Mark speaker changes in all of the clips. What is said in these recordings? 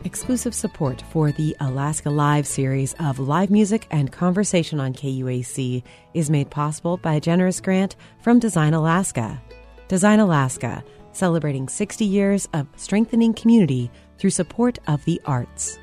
Speaker 1: Exclusive support for the Alaska Live series of live music and conversation on KUAC is made possible by a generous grant from Design Alaska. Design Alaska, celebrating 60 years of strengthening community through support of the arts.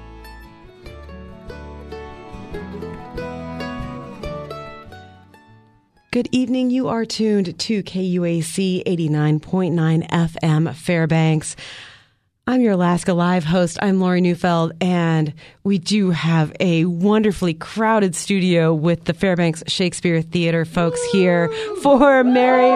Speaker 1: Good evening. You are tuned to KUAC 89.9 FM Fairbanks. I'm your Alaska Live host. I'm Lori Neufeld, and we do have a wonderfully crowded studio with the Fairbanks Shakespeare Theater folks here for Merry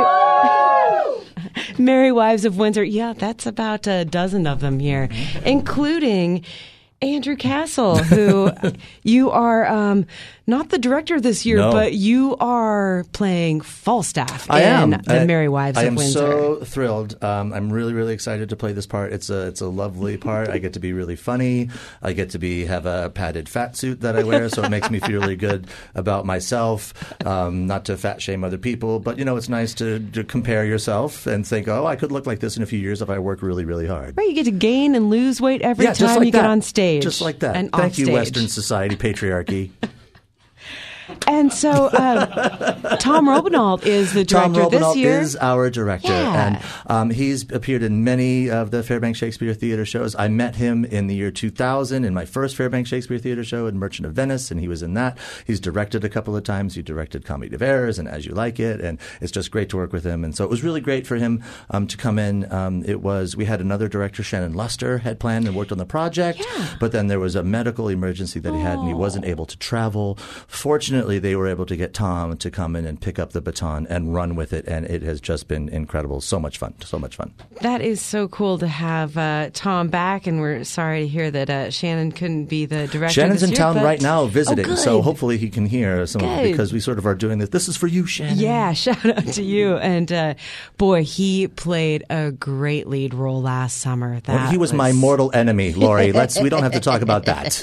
Speaker 1: Wives of Windsor. Yeah, that's about a dozen of them here, including Andrew Castle, who you are not the director this year, but you are playing Falstaff in the Merry Wives of Windsor.
Speaker 2: I am so thrilled. I'm really, really excited to play this part. It's a lovely part. I get to be really funny. I get to have a padded fat suit that I wear, so it makes me feel really good about myself. Not to fat shame other people, but it's nice to compare yourself and think, oh, I could look like this in a few years if I work really, really hard.
Speaker 1: Right, you get to gain and lose weight every time you get on stage.
Speaker 2: Just like that. And thank you, Western society, patriarchy.
Speaker 1: And so Tom Robinault is the director this year.
Speaker 2: Tom Robinault is our director, and he's appeared in many of the Fairbanks Shakespeare Theater shows. I met him in the year 2000 in my first Fairbanks Shakespeare Theater show in Merchant of Venice, and he was in that. He's directed a couple of times. He directed Comedy of Errors and As You Like It, and it's just great to work with him. And so it was really great for him to come in. We had another director, Shannon Luster, had planned and worked on the project, but then there was a medical emergency that he had, and he wasn't able to travel. Fortunately, they were able to get Tom to come in and pick up the baton and run with it, and it has just been incredible. So much fun.
Speaker 1: That is so cool to have Tom back, and we're sorry to hear that Shannon couldn't be the director
Speaker 2: Shannon's
Speaker 1: this
Speaker 2: in town right now visiting,
Speaker 1: so
Speaker 2: hopefully he can hear some of it, because we sort of are doing this. This is for you, Shannon.
Speaker 1: Yeah, shout out to you. And boy, he played a great lead role last summer.
Speaker 2: He was my mortal enemy, Lori. We don't have to talk about that.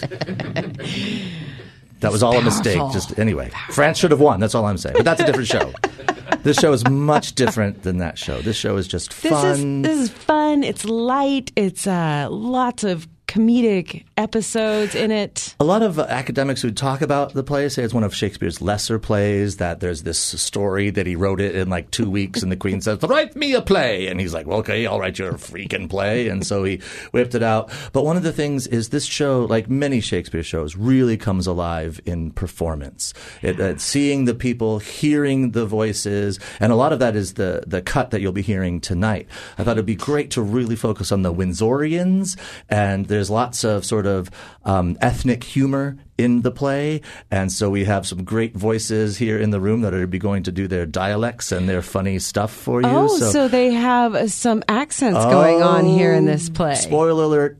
Speaker 2: That was all a mistake. Anyway, France should have won. That's all I'm saying. But that's a different show. This show is much different than that show. This show is just fun.
Speaker 1: This is fun. It's light. It's lots of comedic episodes in it.
Speaker 2: A lot of academics who talk about the play say it's one of Shakespeare's lesser plays, that there's this story that he wrote it in like 2 weeks, and the Queen says, write me a play. And he's like, well, okay, I'll write you a freaking play. And so he whipped it out. But one of the things is this show, like many Shakespeare shows, really comes alive in performance. Seeing the people, hearing the voices, and a lot of that is the cut that you'll be hearing tonight. I thought it'd be great to really focus on the Windsorians, and there's lots of sort of ethnic humor in the play, and so we have some great voices here in the room that are going to do their dialects and their funny stuff for you.
Speaker 1: Oh, so they have some accents going on here in this play.
Speaker 2: Spoiler alert.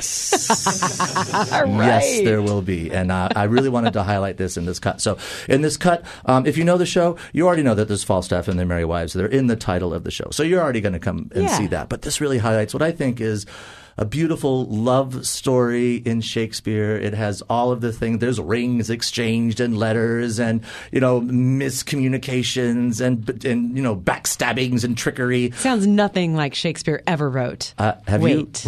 Speaker 2: Yes.
Speaker 1: Right.
Speaker 2: Yes, there will be. And I really wanted to highlight this in this cut. So in this cut, if you know the show, you already know that there's Falstaff and their Merry Wives. They're in the title of the show. So you're already going to come and see that. But this really highlights what I think is a beautiful love story in Shakespeare. It has all of the things. There's rings exchanged and letters and, miscommunications and backstabbings and trickery.
Speaker 1: Sounds nothing like Shakespeare ever wrote.
Speaker 2: Wait.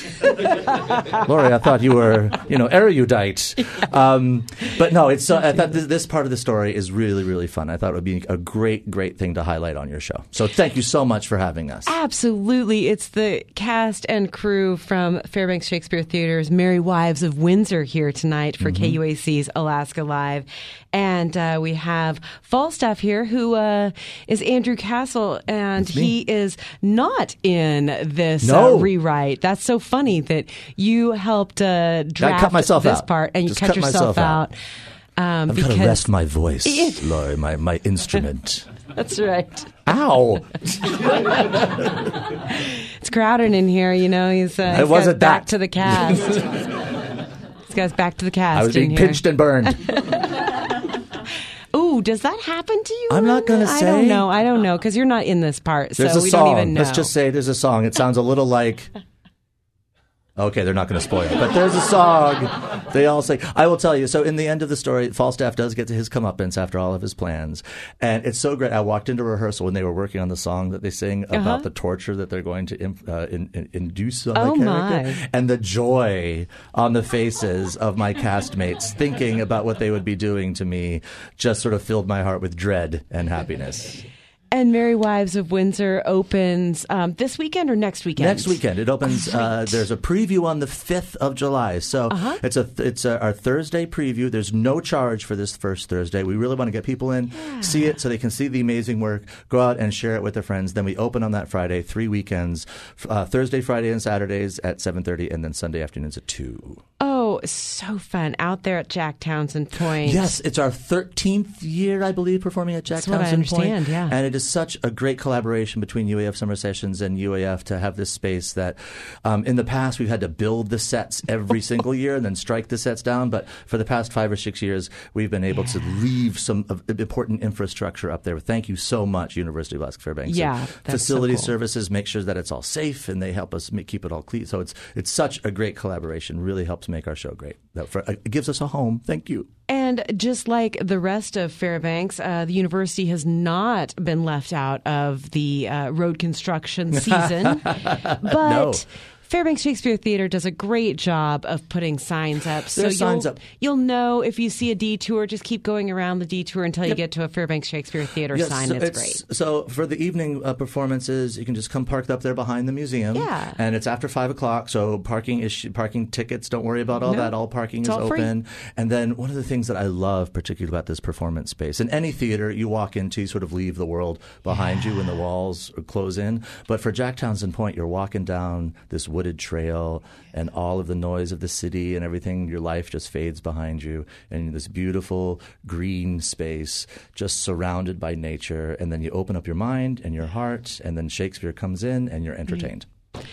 Speaker 2: Lori, I thought you were, erudite. But no, I thought this part of the story is really, really fun. I thought it would be a great, great thing to highlight on your show. So thank you so much for having us.
Speaker 1: Absolutely. It's the cast and crew from Fairbanks Shakespeare Theater's Merry Wives of Windsor here tonight for KUAC's Alaska Live. And we have Falstaff here, who is Andrew Castle, and he is not in this rewrite. That's so funny that you helped draft this part, and you cut yourself out.
Speaker 2: I've got to rest my voice, Lori, my instrument.
Speaker 1: That's right.
Speaker 2: Ow!
Speaker 1: It's crowded in here, He's back to the cast. This guy's back to the cast.
Speaker 2: I was being pinched and burned.
Speaker 1: Ooh, does that happen to you?
Speaker 2: I'm not going to say.
Speaker 1: I don't know, because you're not in this part,
Speaker 2: there's
Speaker 1: so
Speaker 2: a
Speaker 1: we
Speaker 2: song.
Speaker 1: Don't even know.
Speaker 2: Let's just say there's a song. It sounds a little like... Okay, they're not going to spoil it. But there's a song they all sing. I will tell you, so in the end of the story, Falstaff does get to his comeuppance after all of his plans. And it's so great. I walked into rehearsal when they were working on the song that they sing about the torture that they're going to induce on the character.
Speaker 1: My.
Speaker 2: And the joy on the faces of my castmates thinking about what they would be doing to me just sort of filled my heart with dread and happiness.
Speaker 1: And Merry Wives of Windsor opens this weekend or next weekend?
Speaker 2: Next weekend. It opens. There's a preview on the 5th of July. So it's our Thursday preview. There's no charge for this first Thursday. We really want to get people in, see it so they can see the amazing work, go out and share it with their friends. Then we open on that Friday, 3 weekends, Thursday, Friday, and Saturdays at 7:30, and then Sunday afternoons at 2.
Speaker 1: Oh, so fun. Out there at Jack Townsend Point.
Speaker 2: Yes, it's our 13th year, I believe, performing at Jack
Speaker 1: That's what I
Speaker 2: Townsend Point.
Speaker 1: understand, yeah.
Speaker 2: And it is such a great collaboration between UAF Summer Sessions and UAF to have this space that in the past we've had to build the sets every single year and then strike the sets down. But for the past 5 or 6 years, we've been able to leave some important infrastructure up there. Thank you so much, University of Alaska Fairbanks.
Speaker 1: Yeah, that's
Speaker 2: Facility
Speaker 1: so cool.
Speaker 2: Services make sure that it's all safe, and they help us keep it all clean. So it's such a great collaboration. Really helps make our show great. It gives us a home. Thank you.
Speaker 1: And just like the rest of Fairbanks, the university has not been left out of the road construction season. But
Speaker 2: No.
Speaker 1: Fairbanks Shakespeare Theater does a great job of putting signs up. So
Speaker 2: There's signs up.
Speaker 1: You'll know if you see a detour, just keep going around the detour until you get to a Fairbanks Shakespeare Theater sign.
Speaker 2: So
Speaker 1: It's great.
Speaker 2: So for the evening performances, you can just come park up there behind the museum.
Speaker 1: Yeah.
Speaker 2: And it's after 5 o'clock, so parking tickets, don't worry about all that. All parking is
Speaker 1: all
Speaker 2: open.
Speaker 1: free.
Speaker 2: And then one of the things that I love particularly about this performance space, in any theater you walk into, you sort of leave the world behind you when the walls close in. But for Jack Townsend Point, you're walking down this wooded trail, and all of the noise of the city and everything, your life just fades behind you, and this beautiful green space just surrounded by nature. And then you open up your mind and your heart, and then Shakespeare comes in and you're entertained.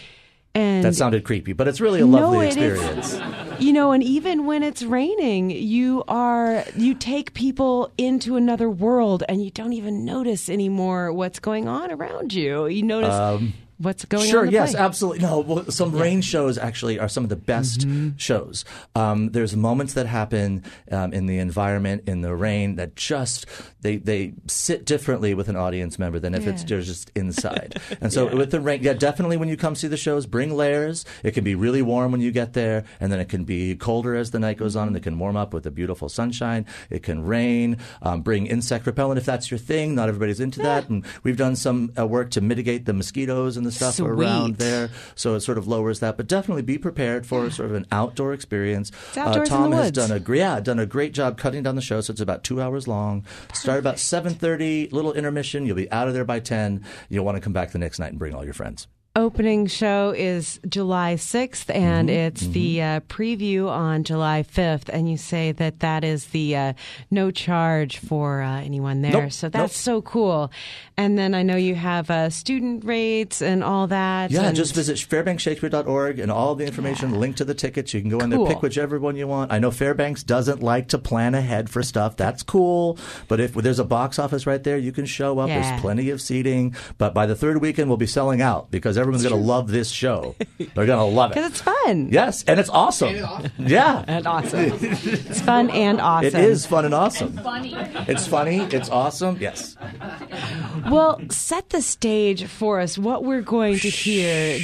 Speaker 1: And
Speaker 2: That sounded creepy, but it's really a lovely experience.
Speaker 1: And even when it's raining, you take people into another world, and you don't even notice anymore what's going on around you. You notice what's going on.
Speaker 2: Sure,
Speaker 1: in the
Speaker 2: yes,
Speaker 1: play.
Speaker 2: absolutely. No, well, some rain shows actually are some of the best shows. There's moments that happen in the environment, in the rain, that just they sit differently with an audience member than if they're just inside. And so with the rain, definitely when you come see the shows, bring layers. It can be really warm when you get there, and then it can be colder as the night goes on, and it can warm up with the beautiful sunshine. It can rain. Bring insect repellent if that's your thing. Not everybody's into that, and we've done some work to mitigate the mosquitoes and the stuff around there, so it sort of lowers that. But definitely be prepared for sort of an outdoor experience.
Speaker 1: It's outdoors
Speaker 2: Tom
Speaker 1: in the
Speaker 2: has
Speaker 1: woods.
Speaker 2: done a great job cutting down the show, so it's about 2 hours long. Start about 7:30, little intermission. You'll be out of there by 10. You'll want to come back the next night and bring all your friends.
Speaker 1: Opening show is July 6th, and it's the preview on July 5th. And you say that is the no charge for anyone there.
Speaker 2: Nope,
Speaker 1: So that's so cool. And then I know you have student rates and all that.
Speaker 2: Yeah,
Speaker 1: and
Speaker 2: just visit fairbanksshakespeare.org, and all the information, link to the tickets. You can go in there, pick whichever one you want. I know Fairbanks doesn't like to plan ahead for stuff. That's cool. But if there's a box office right there, you can show up. There's plenty of seating. But by the third weekend, we'll be selling out because everyone's going to love this show. They're going to love it.
Speaker 1: Because it's fun.
Speaker 2: Yes, and it's awesome. Yeah.
Speaker 1: And awesome. It's fun and awesome.
Speaker 2: It is fun and awesome.
Speaker 3: It's funny.
Speaker 2: It's funny. It's awesome. Yes.
Speaker 1: Well, set the stage for us. What we're going to hear.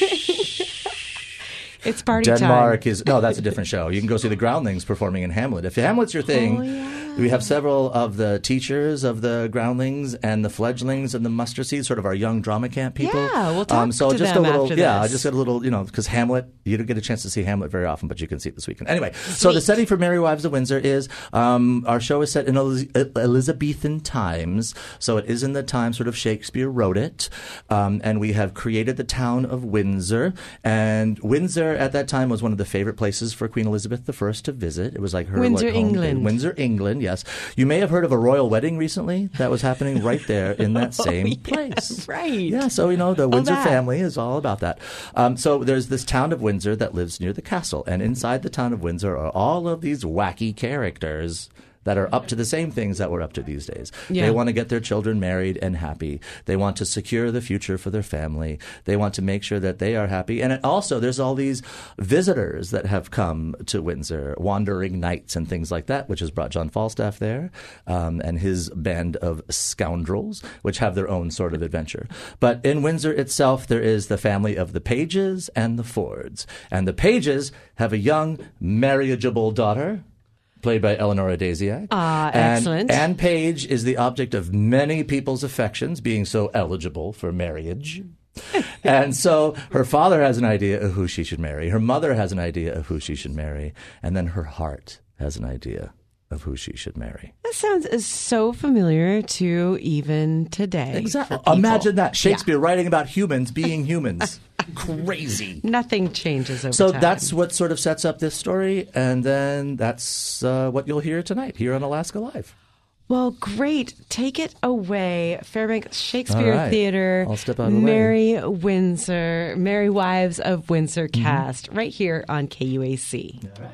Speaker 1: It's party
Speaker 2: Denmark
Speaker 1: time.
Speaker 2: is... No, that's a different show. You can go see the Groundlings performing in Hamlet. If Hamlet's your thing, we have several of the teachers of the Groundlings and the Fledglings and the Mustard Seeds, sort of our young drama camp people.
Speaker 1: Yeah, we'll talk
Speaker 2: so
Speaker 1: to
Speaker 2: just
Speaker 1: them
Speaker 2: a little,
Speaker 1: after
Speaker 2: yeah,
Speaker 1: this.
Speaker 2: just a little, because Hamlet, you don't get a chance to see Hamlet very often, but you can see it this weekend. Anyway, so the setting for Merry Wives of Windsor is our show is set in Elizabethan times, so it is in the time sort of Shakespeare wrote it, and we have created the town of Windsor, and Windsor at that time was one of the favorite places for Queen Elizabeth I to visit. It was like her
Speaker 1: Windsor,
Speaker 2: home.
Speaker 1: England.
Speaker 2: Windsor, England, yes. You may have heard of a royal wedding recently that was happening right there in that same place.
Speaker 1: Right.
Speaker 2: Yeah, so the Windsor
Speaker 1: that.
Speaker 2: family is all about that. So there's this town of Windsor that lives near the castle, and inside the town of Windsor are all of these wacky characters that are up to the same things that we're up to these days.
Speaker 1: Yeah.
Speaker 2: They want to get their children married and happy. They want to secure the future for their family. They want to make sure that they are happy. And also, there's all these visitors that have come to Windsor, wandering knights and things like that, which has brought John Falstaff there and his band of scoundrels, which have their own sort of adventure. But in Windsor itself, there is the family of the Pages and the Fords. And the Pages have a young, marriageable daughter, played by Eleanor Dasiak.
Speaker 1: Excellent.
Speaker 2: Anne Page is the object of many people's affections, being so eligible for marriage. And so her father has an idea of who she should marry. Her mother has an idea of who she should marry. And then her heart has an idea of who she should marry.
Speaker 1: That sounds so familiar to even today.
Speaker 2: Exactly. Imagine that. Shakespeare writing about humans being humans. Crazy.
Speaker 1: Nothing changes over
Speaker 2: So
Speaker 1: time.
Speaker 2: that's what sort of sets up this story. And then that's what you'll hear tonight here on Alaska Live.
Speaker 1: Well, great. Take it away. Fairbanks Shakespeare
Speaker 2: All right.
Speaker 1: Theater.
Speaker 2: I'll step out of the way.
Speaker 1: Merry Wives of Windsor cast right here on KUAC.
Speaker 2: All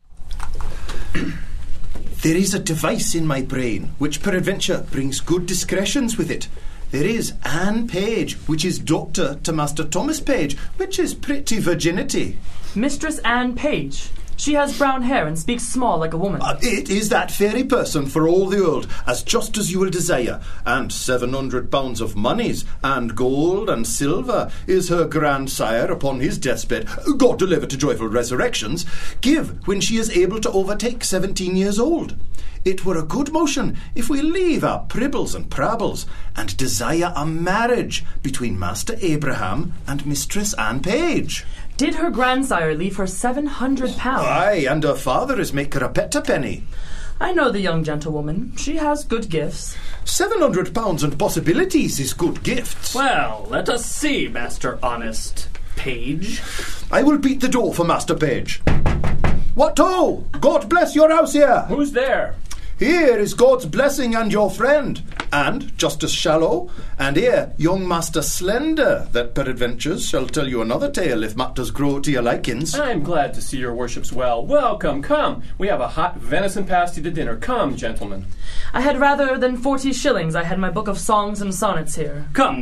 Speaker 2: right.
Speaker 3: There is a device in my brain which peradventure brings good discretions with it. There is Anne Page, which is daughter to Master Thomas Page, which is pretty virginity.
Speaker 4: Mistress Anne Page. She has brown hair and speaks small like a woman.
Speaker 3: It is that very person for all the world, as just as you will desire, and 700 pounds of moneys, and gold and silver is her grandsire upon his deathbed, God deliver to joyful resurrections, give when she is able to overtake 17 years old. It were a good motion if we leave our pribbles and prabbles and desire a marriage between Master Abraham and Mistress Anne Page.
Speaker 4: Did her grandsire leave her 700 pounds?
Speaker 3: Aye, and her father is maker a penny.
Speaker 4: I know the young gentlewoman. She has good gifts.
Speaker 3: 700 pounds and possibilities is good gifts.
Speaker 5: Well, let us see, Master Honest Page.
Speaker 3: I will beat the door for Master Page. What ho! God bless your house here.
Speaker 5: Who's there?
Speaker 3: Here is God's blessing and your friend, and Justice Shallow, and here young Master Slender, that peradventures shall tell you another tale if matters grow to your likings.
Speaker 5: I'm glad to see your worships well. Welcome, come. We have a hot venison pasty to dinner. Come, gentlemen.
Speaker 4: I had rather than 40 shillings. I had my book of songs and sonnets here.
Speaker 5: Come,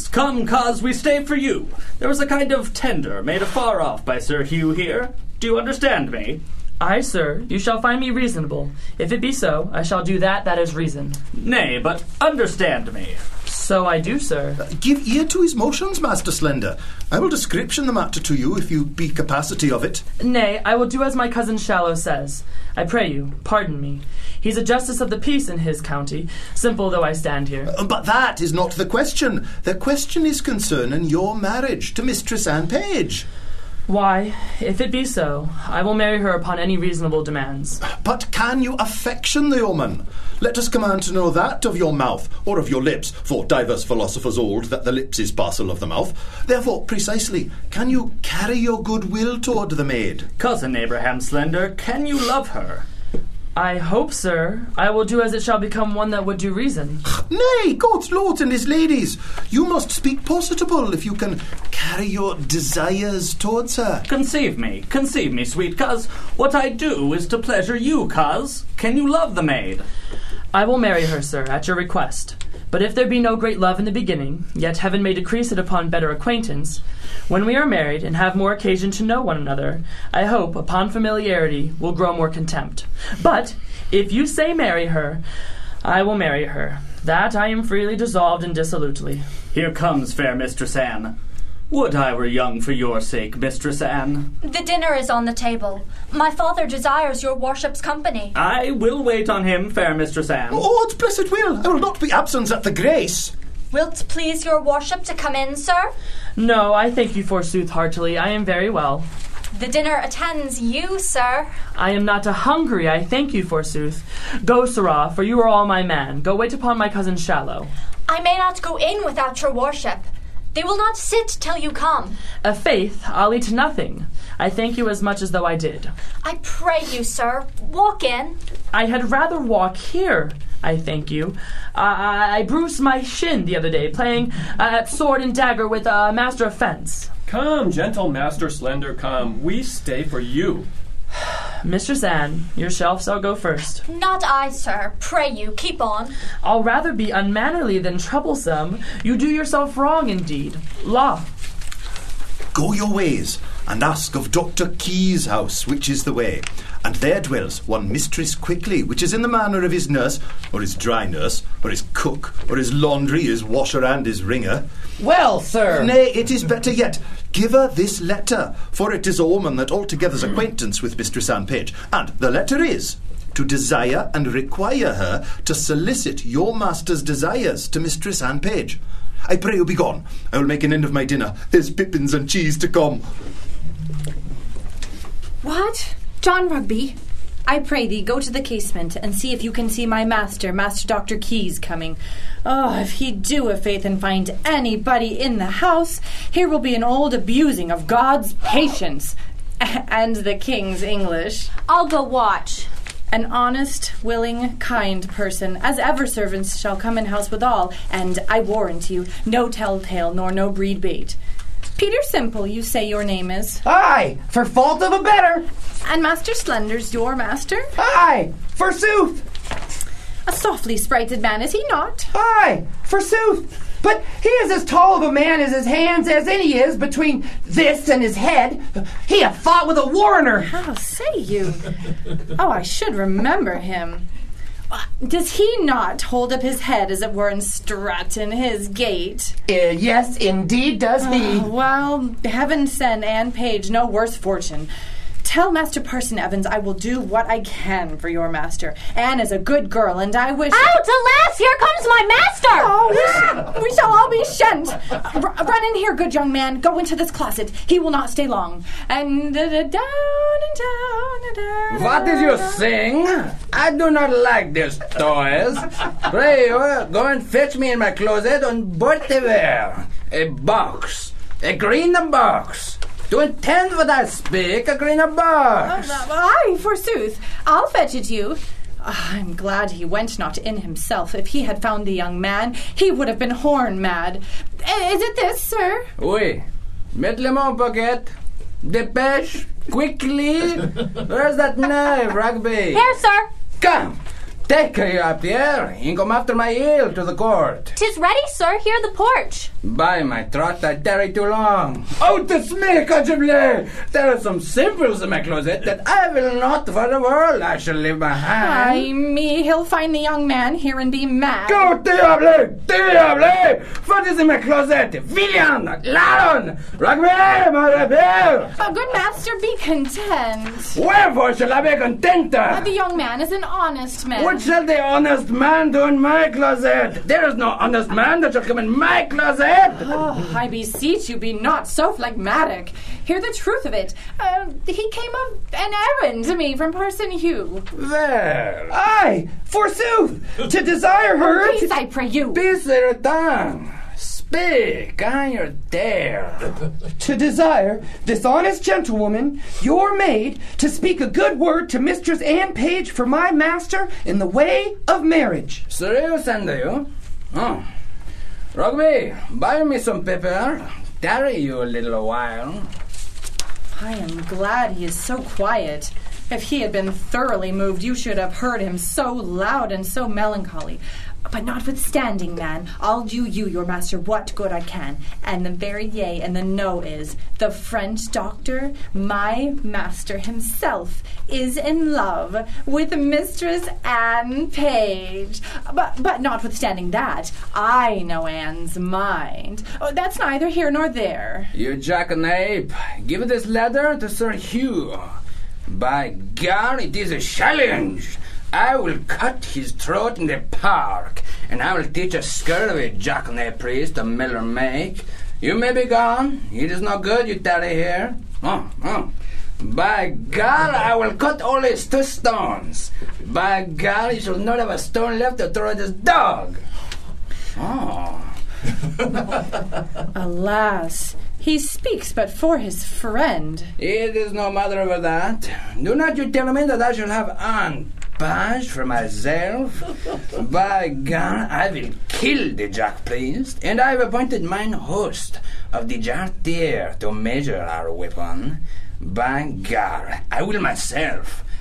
Speaker 5: cos, we stay for you. There was a kind of tender made afar off by Sir Hugh here. Do you understand me?
Speaker 4: Aye, sir, you shall find me reasonable. If it be so, I shall do that is reason.
Speaker 5: Nay, but understand me.
Speaker 4: So I do, sir.
Speaker 3: Give ear to his motions, Master Slender. I will description the matter to you if you be capacity of it.
Speaker 4: Nay, I will do as my cousin Shallow says. I pray you, pardon me. He's a justice of the peace in his county, simple though I stand here.
Speaker 3: But that is not the question. The question is concerning your marriage to Mistress Anne Page.
Speaker 4: Why, if it be so, I will marry her upon any reasonable demands.
Speaker 3: But can you affection the woman? Let us command to know that of your mouth, or of your lips, for divers philosophers hold that the lips is parcel of the mouth. Therefore, precisely, can you carry your goodwill toward the maid?
Speaker 5: Cousin Abraham Slender, can you love her?
Speaker 4: I hope, sir, I will do as it shall become one that would do reason.
Speaker 3: Nay, God's lords and his ladies, you must speak positable if you can carry your desires towards her.
Speaker 5: Conceive me, sweet cos. What I do is to pleasure you, cos. Can you love the maid?
Speaker 4: I will marry her, sir, at your request. But if there be no great love in the beginning, yet heaven may decrease it upon better acquaintance, when we are married and have more occasion to know one another, I hope, upon familiarity, will grow more contempt. But, if you say marry her, I will marry her. That I am freely dissolved and dissolutely.
Speaker 5: Here comes fair Mistress Anne. Would I were young for your sake, Mistress Anne.
Speaker 6: The dinner is on the table. My father desires your worship's company.
Speaker 5: I will wait on him, fair Mistress Anne.
Speaker 3: Oh, it's blessed will. I will not be absent at the grace.
Speaker 6: Wilt please your worship to come in, sir?
Speaker 4: No, I thank you forsooth heartily. I am very well.
Speaker 6: The dinner attends you, sir.
Speaker 4: I am not hungry, I thank you forsooth. Go, sirrah, for you are all my man. Go wait upon my cousin Shallow.
Speaker 6: I may not go in without your worship. They will not sit till you come.
Speaker 4: A faith, I'll eat nothing. I thank you as much as though I did.
Speaker 6: I pray you, sir, walk in.
Speaker 4: I had rather walk here, I thank you. I bruised my shin the other day, playing at sword and dagger with a master of fence.
Speaker 5: Come, gentle Master Slender, come. We stay for you.
Speaker 4: Mistress Anne, your shelf shall go first.
Speaker 6: Not I, sir. Pray you, keep on.
Speaker 4: I'll rather be unmannerly than troublesome. You do yourself wrong indeed. La.
Speaker 3: Go your ways, and ask of Dr. Key's house which is the way. And there dwells one Mistress Quickly, which is in the manner of his nurse, or his dry nurse, or his cook, or his laundry, his washer, and his wringer.
Speaker 7: Well, sir.
Speaker 3: Nay, it is better yet. Give her this letter, for it is a woman that altogether's acquaintance with Mistress Anne Page. And the letter is to desire and require her to solicit your master's desires to Mistress Anne Page. I pray you be gone. I will make an end of my dinner. There's pippins and cheese to come.
Speaker 8: What? John Rugby, I pray thee, go to the casement and see if you can see my master, Master Dr. Keyes, coming. Oh, if he do a faith and find anybody in the house, here will be an old abusing of God's patience and the King's English.
Speaker 6: I'll go watch.
Speaker 8: An honest, willing, kind person, as ever servants shall come in house withal, and I warrant you, no telltale nor no breed bait. Peter Simple, you say your name is?
Speaker 7: Aye, for fault of a better.
Speaker 8: And Master Slender's your master?
Speaker 7: Aye, forsooth.
Speaker 8: A softly sprited man, is he not?
Speaker 7: Aye, forsooth. But he is as tall of a man as his hands as any is between this and his head. He hath fought with a warrener.
Speaker 8: How say you? Oh, I should remember him. Does he not hold up his head, as it were, and strut in his gait?
Speaker 7: Yes, indeed does he.
Speaker 8: Well, heaven send Anne Page no worse fortune. Tell Master Parson Evans I will do what I can for your master. Anne is a good girl, and I wish...
Speaker 6: Out, alas! Here comes my master!
Speaker 8: Oh, we shall all be shent. Run in here, good young man. Go into this closet. He will not stay long. And down and down and down.
Speaker 9: What did you sing? I do not like these toys. Pray you, go and fetch me in my closet on Bortever. A box. A green box. To intend what I speak, a green box.
Speaker 8: Aye, forsooth. I'll fetch it you. I'm glad he went not in himself. If he had found the young man, he would have been horn mad. Is it this, sir?
Speaker 9: Oui. Mettez-le mon pocket. Dépêche. Quickly. Where's that knife, Rugby?
Speaker 6: Here, sir.
Speaker 9: Come. Take her up here and come after my heel to the court.
Speaker 6: 'Tis ready, sir. Here the porch.
Speaker 9: By my trot, I tarry too long. Out this me, Constable! There are some simples in my closet that I will not for the world I shall leave behind.
Speaker 8: Ay me, he'll find the young man here and be mad.
Speaker 9: Go, diable! Diable! What is in my closet? Villain! Ladon! Rugby, my rebel!
Speaker 8: Oh, good master, be content.
Speaker 9: Wherefore shall I be content?
Speaker 8: The young man is an honest man.
Speaker 9: What shall the honest man do in my closet? There is no honest man that shall come in my closet.
Speaker 8: Oh, I beseech you, be not so phlegmatic. Hear the truth of it. He came of an errand to me from Parson Hugh.
Speaker 9: Well,
Speaker 7: Aye, forsooth, to desire her...
Speaker 8: Peace, I pray you.
Speaker 9: be your tongue. Speak, on your dare.
Speaker 7: To desire this honest gentlewoman, your maid, to speak a good word to Mistress Anne Page for my master in the way of marriage.
Speaker 9: Serious, and you? Oh. Rugby, buy me some pepper. Tarry you a little while.
Speaker 8: I am glad he is so quiet. If he had been thoroughly moved, you should have heard him so loud and so melancholy. But notwithstanding, man, I'll do you, your master, what good I can. And the very yea and the no is, the French doctor, my master himself, is in love with Mistress Anne Page. But notwithstanding that, I know Anne's mind. Oh, that's neither here nor there.
Speaker 9: You jackanapes, give this letter to Sir Hugh. By God, it is a challenge. I will cut his throat in the park, and I will teach a scurvy jackanapes priest a miller make. You may be gone. It is no good you tarry here. By God, I will cut all his 2 stones. By God, he shall not have a stone left to throw at his dog. Oh.
Speaker 8: Alas, he speaks but for his friend.
Speaker 9: It is no matter of that. Do not you tell me that I shall have Anne Page for myself. By God, I will kill the Jack priest, and I have appointed mine host of the Jartier to measure our weapon. By God, I will myself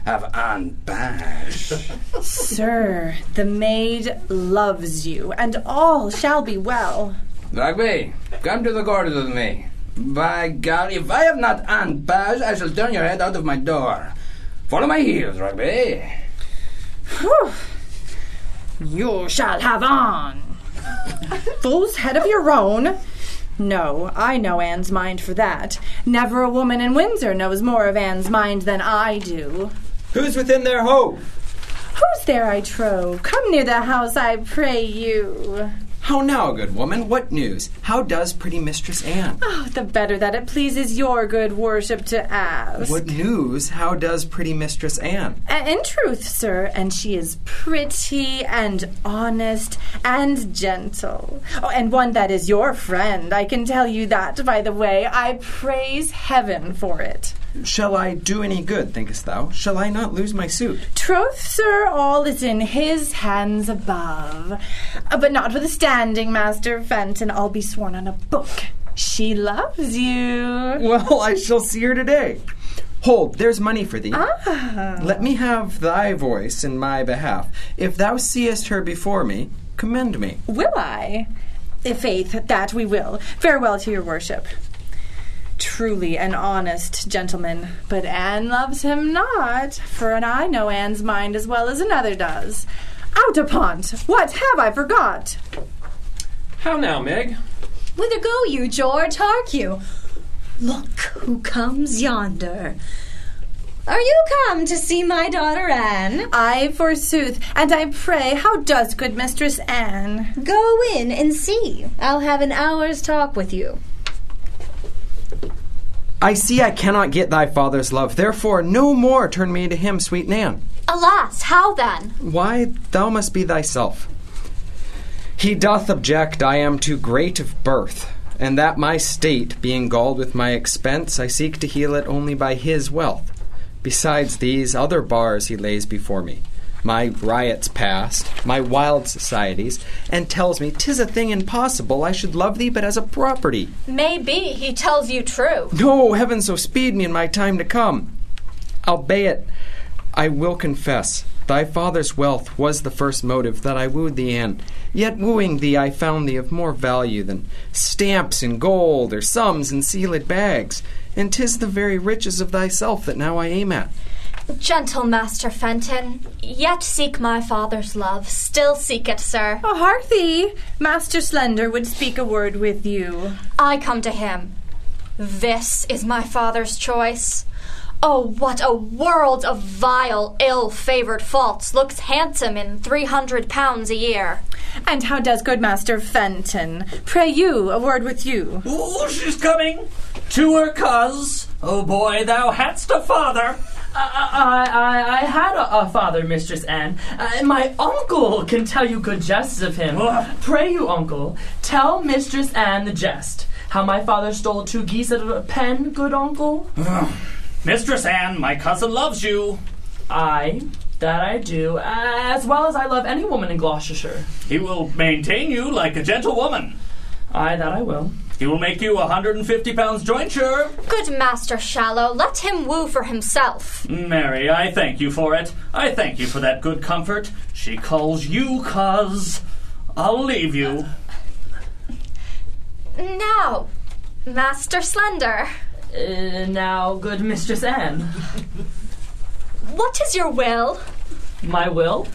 Speaker 9: of Anne Page.
Speaker 8: Sir, the maid loves you, and all shall be well.
Speaker 9: Rugby, come to the garden with me. By God, if I have not Anne Page, I shall turn your head out of my door. Follow my heels, Rugby.
Speaker 8: Whew. You shall have on. Fool's head of your own. No, I know Anne's mind for that. Never a woman in Windsor knows more of Anne's mind than I do.
Speaker 10: Who's within their hoe?
Speaker 8: Who's there, I trow? Come near the house, I pray you.
Speaker 10: How now, good woman? What news? How does pretty Mistress Anne?
Speaker 8: Oh, the better that it pleases your good worship to ask.
Speaker 10: What news? How does pretty Mistress Anne?
Speaker 8: In truth, sir, and she is pretty and honest and gentle. Oh, and one that is your friend, I can tell you that, by the way. I praise heaven for it.
Speaker 10: Shall I do any good, thinkest thou? Shall I not lose my suit?
Speaker 8: Troth, sir, all is in his hands above. But notwithstanding, Master Fenton, I'll be sworn on a book. She loves you.
Speaker 10: Well, I shall see her today. Hold, there's money for thee.
Speaker 8: Ah.
Speaker 10: Let me have thy voice in my behalf. If thou seest her before me, commend me.
Speaker 8: Will I? Faith, that we will. Farewell to your worship. Truly an honest gentleman, but Anne loves him not, for I know Anne's mind as well as another does. Out upon't! What have I forgot?
Speaker 11: How now, Meg?
Speaker 6: Whither go you, George? Hark you. Look who comes yonder. Are you come to see my daughter Anne?
Speaker 8: Aye, forsooth, and I pray, how does good Mistress Anne?
Speaker 6: Go in and see. I'll have an hour's talk with you.
Speaker 10: I see I cannot get thy father's love, therefore no more turn me to him, sweet Nan.
Speaker 6: Alas, how then?
Speaker 10: Why, thou must be thyself. He doth object I am too great of birth, and that my state, being galled with my expense, I seek to heal it only by his wealth. Besides these other bars he lays before me, my riots past, my wild societies, and tells me 'tis a thing impossible I should love thee but as a property.
Speaker 6: Maybe he tells you true.
Speaker 10: No, heaven so speed me in my time to come. Albeit, I will confess, thy father's wealth was the first motive that I wooed thee in. Yet wooing thee I found thee of more value than stamps in gold or sums in sealed bags, and 'tis the very riches of thyself that now I aim at.
Speaker 6: Gentle Master Fenton, yet seek my father's love. Still seek it, sir.
Speaker 8: Oh, hark thee! Master Slender would speak a word with you.
Speaker 6: I come to him. This is my father's choice. Oh, what a world of vile, ill-favored faults looks handsome in 300 pounds a year.
Speaker 8: And how does good Master Fenton? Pray you, a word with you.
Speaker 5: Oh, she's coming. To her cuz. Oh boy, thou hadst a father.
Speaker 4: I had a father, Mistress Anne. My uncle can tell you good jests of him. Pray you, uncle, tell Mistress Anne the jest. How my father stole 2 geese out of a pen, good uncle?
Speaker 5: Mistress Anne, my cousin loves you.
Speaker 4: Aye, that I do, as well as I love any woman in Gloucestershire.
Speaker 5: He will maintain you like a gentlewoman.
Speaker 4: Aye, that I will.
Speaker 5: He will make you 150 pounds jointure.
Speaker 6: Good Master Shallow, let him woo for himself.
Speaker 5: Mary, I thank you for it. I thank you for that good comfort. She calls you cuz. I'll leave you.
Speaker 6: Now, Master Slender.
Speaker 4: Now, good Mistress Anne.
Speaker 6: What is your will?
Speaker 4: My will?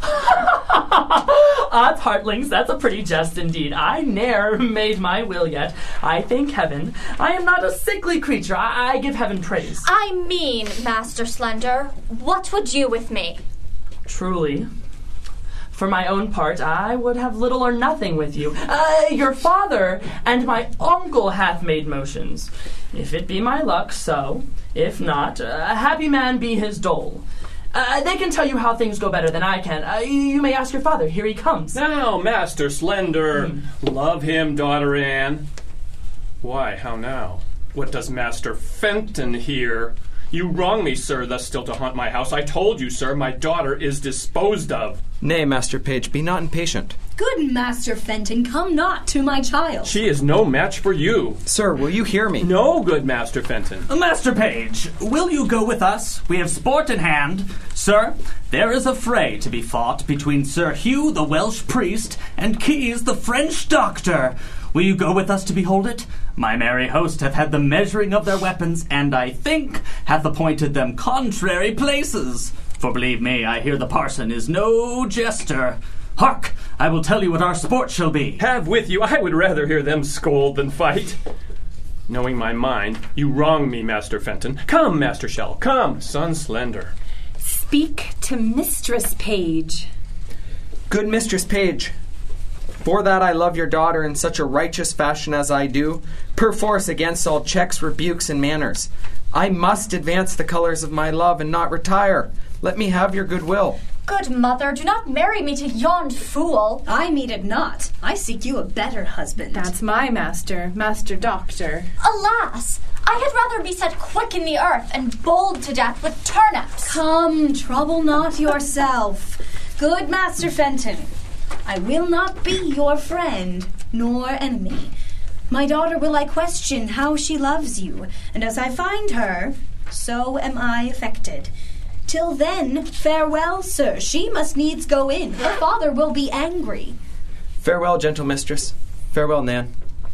Speaker 4: Odds heartlings, that's a pretty jest indeed. I ne'er made my will yet. I thank heaven. I am not a sickly creature. I give heaven praise.
Speaker 6: I mean, Master Slender, what would you with me?
Speaker 4: Truly, for my own part, I would have little or nothing with you. Your father and my uncle hath made motions. If it be my luck, so. If not, a happy man be his dole. They can tell you how things go better than I can. You may ask your father. Here he comes.
Speaker 11: Now, Master Slender. Love him, daughter Anne. Why, how now? What does Master Fenton here? You wrong me, sir, thus still to haunt my house. I told you, sir, my daughter is disposed of.
Speaker 10: Nay, Master Page, be not impatient.
Speaker 12: Good Master Fenton, come not to my child.
Speaker 11: She is no match for you.
Speaker 10: Sir, will you hear me?
Speaker 11: No, good Master Fenton.
Speaker 5: Master Page, will you go with us? We have sport in hand. Sir, there is a fray to be fought between Sir Hugh, the Welsh priest, and Keyes, the French doctor. Will you go with us to behold it? My merry host hath had the measuring of their weapons, and I think hath appointed them contrary places. For believe me, I hear the parson is no jester. Hark! I will tell you what our sport shall be.
Speaker 11: Have with you, I would rather hear them scold than fight. Knowing my mind, you wrong me, Master Fenton. Come, Master Shell, come, son Slender.
Speaker 8: Speak to Mistress Page.
Speaker 10: Good Mistress Page, for that I love your daughter in such a righteous fashion as I do, perforce against all checks, rebukes, and manners, I must advance the colors of my love and not retire. Let me have your goodwill.
Speaker 6: Good mother, do not marry me to yond fool.
Speaker 12: I mean it not. I seek you a better husband.
Speaker 8: That's my master, Master Doctor.
Speaker 6: Alas, I had rather be set quick in the earth and boiled to death with turnips.
Speaker 12: Come, trouble not yourself. Good Master Fenton, I will not be your friend nor enemy. My daughter will I question how she loves you, and as I find her, so am I affected. Till then, farewell, sir. She must needs go in. Her father will be angry.
Speaker 10: Farewell, gentle mistress. Farewell, Nan.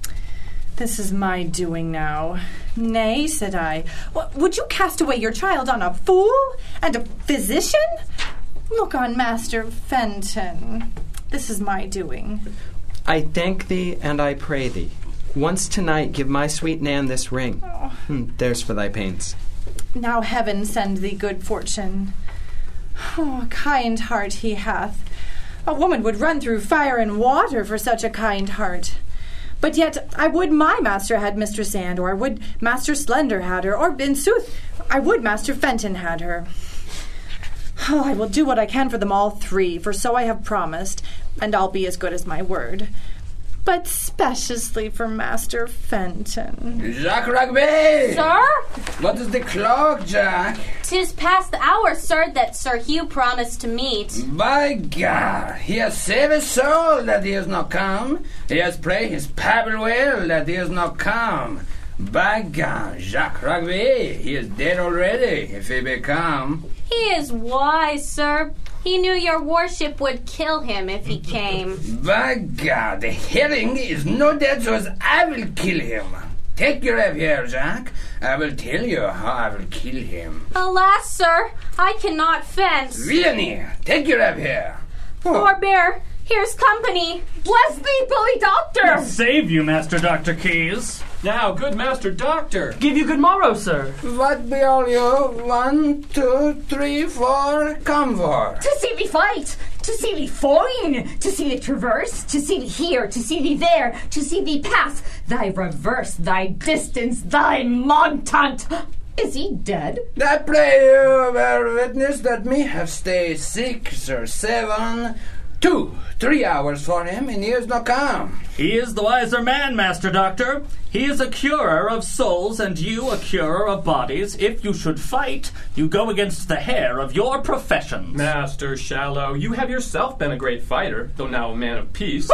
Speaker 8: This is my doing now. Nay, said I. Would you cast away your child on a fool and a physician? Look on Master Fenton. This is my doing.
Speaker 10: I thank thee and I pray thee. Once tonight give my sweet Nan this ring. There's for thy pains.
Speaker 8: Now heaven send thee good fortune. Oh, a kind heart he hath. A woman would run through fire and water for such a kind heart. But yet I would my master had Mistress Anne, or I would Master Slender had her, or in sooth, I would Master Fenton had her. Oh, I will do what I can for them all three, for so I have promised, and I'll be as good as my word. But speciously for Master Fenton.
Speaker 9: Jack Rugby!
Speaker 13: Sir?
Speaker 9: What is the clock, Jack?
Speaker 13: 'Tis past the hour, sir, that Sir Hugh promised to meet.
Speaker 9: By God, he has saved his soul that he has not come. He has prayed his pebble well that he has not come. By God, Jack Rugby, he is dead already if he be come.
Speaker 13: He is wise, sir. He knew your worship would kill him if he came.
Speaker 9: By God, the herring is no dead, so as I will kill him. Take your rev here, Jack. I will tell you how I will kill him.
Speaker 13: Alas, sir, I cannot fence.
Speaker 9: Villainy! Take your rev here.
Speaker 13: Forbear, here's company. Bless thee, Billy Doctor!
Speaker 5: Save you, Master Dr. Keyes.
Speaker 11: Now, good Master Doctor.
Speaker 5: Give you good morrow, sir.
Speaker 9: What be all you? 1, 2, 3, 4, come for?
Speaker 14: To see thee fight, to see thee foin, to see thee traverse, to see thee here, to see thee there, to see thee pass, thy reverse, thy distance, thy montant. Is he dead?
Speaker 9: I pray you bear witness that me have stayed 6 or 7, 2, 3 hours for him, and he is not come.
Speaker 5: He is the wiser man, Master Doctor. He is a curer of souls, and you a curer of bodies. If you should fight, you go against the hair of your professions.
Speaker 11: Master Shallow, you have yourself been a great fighter, though now a man of peace.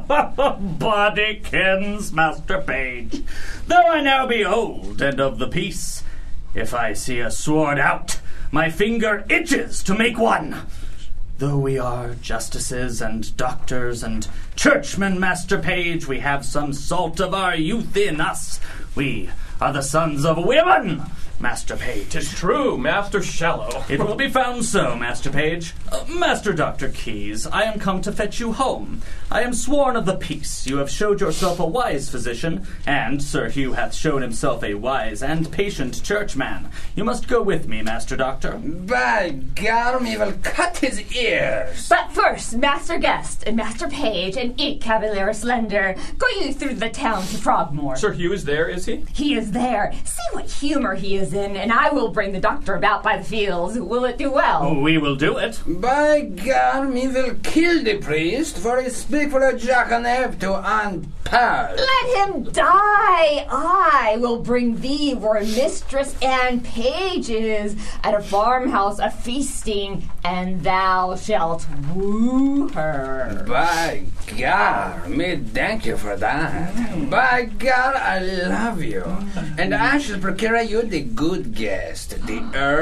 Speaker 5: Bodykins, Master Page, though I now be old and of the peace. If I see a sword out, my finger itches to make one. Though we are justices and doctors and churchmen, Master Page, we have some salt of our youth in us. We are the sons of women, Master Page.
Speaker 11: 'Tis true, Master Shallow.
Speaker 5: It will be found so, Master Page. Master Dr. Keyes, I am come to fetch you home. I am sworn of the peace. You have showed yourself a wise physician, and Sir Hugh hath shown himself a wise and patient churchman. You must go with me, Master Doctor.
Speaker 9: By God, he will cut his ears.
Speaker 14: But first, Master Guest and Master Page and eke Cavalier Slender, go you through the town to Frogmore.
Speaker 11: Sir Hugh is there, is he?
Speaker 14: He is there. See what humor he is poison, and I will bring the doctor about by the fields. Will it do well?
Speaker 5: We will do it.
Speaker 9: By God, me will kill the priest, for he speak for a jackanapes to unpal.
Speaker 14: Let him die. I will bring thee where Mistress Anne Page is, at a farmhouse a feasting, and thou shalt woo her.
Speaker 9: By God, me thank you for that. By God, I love you. And I shall procure you the good guest, the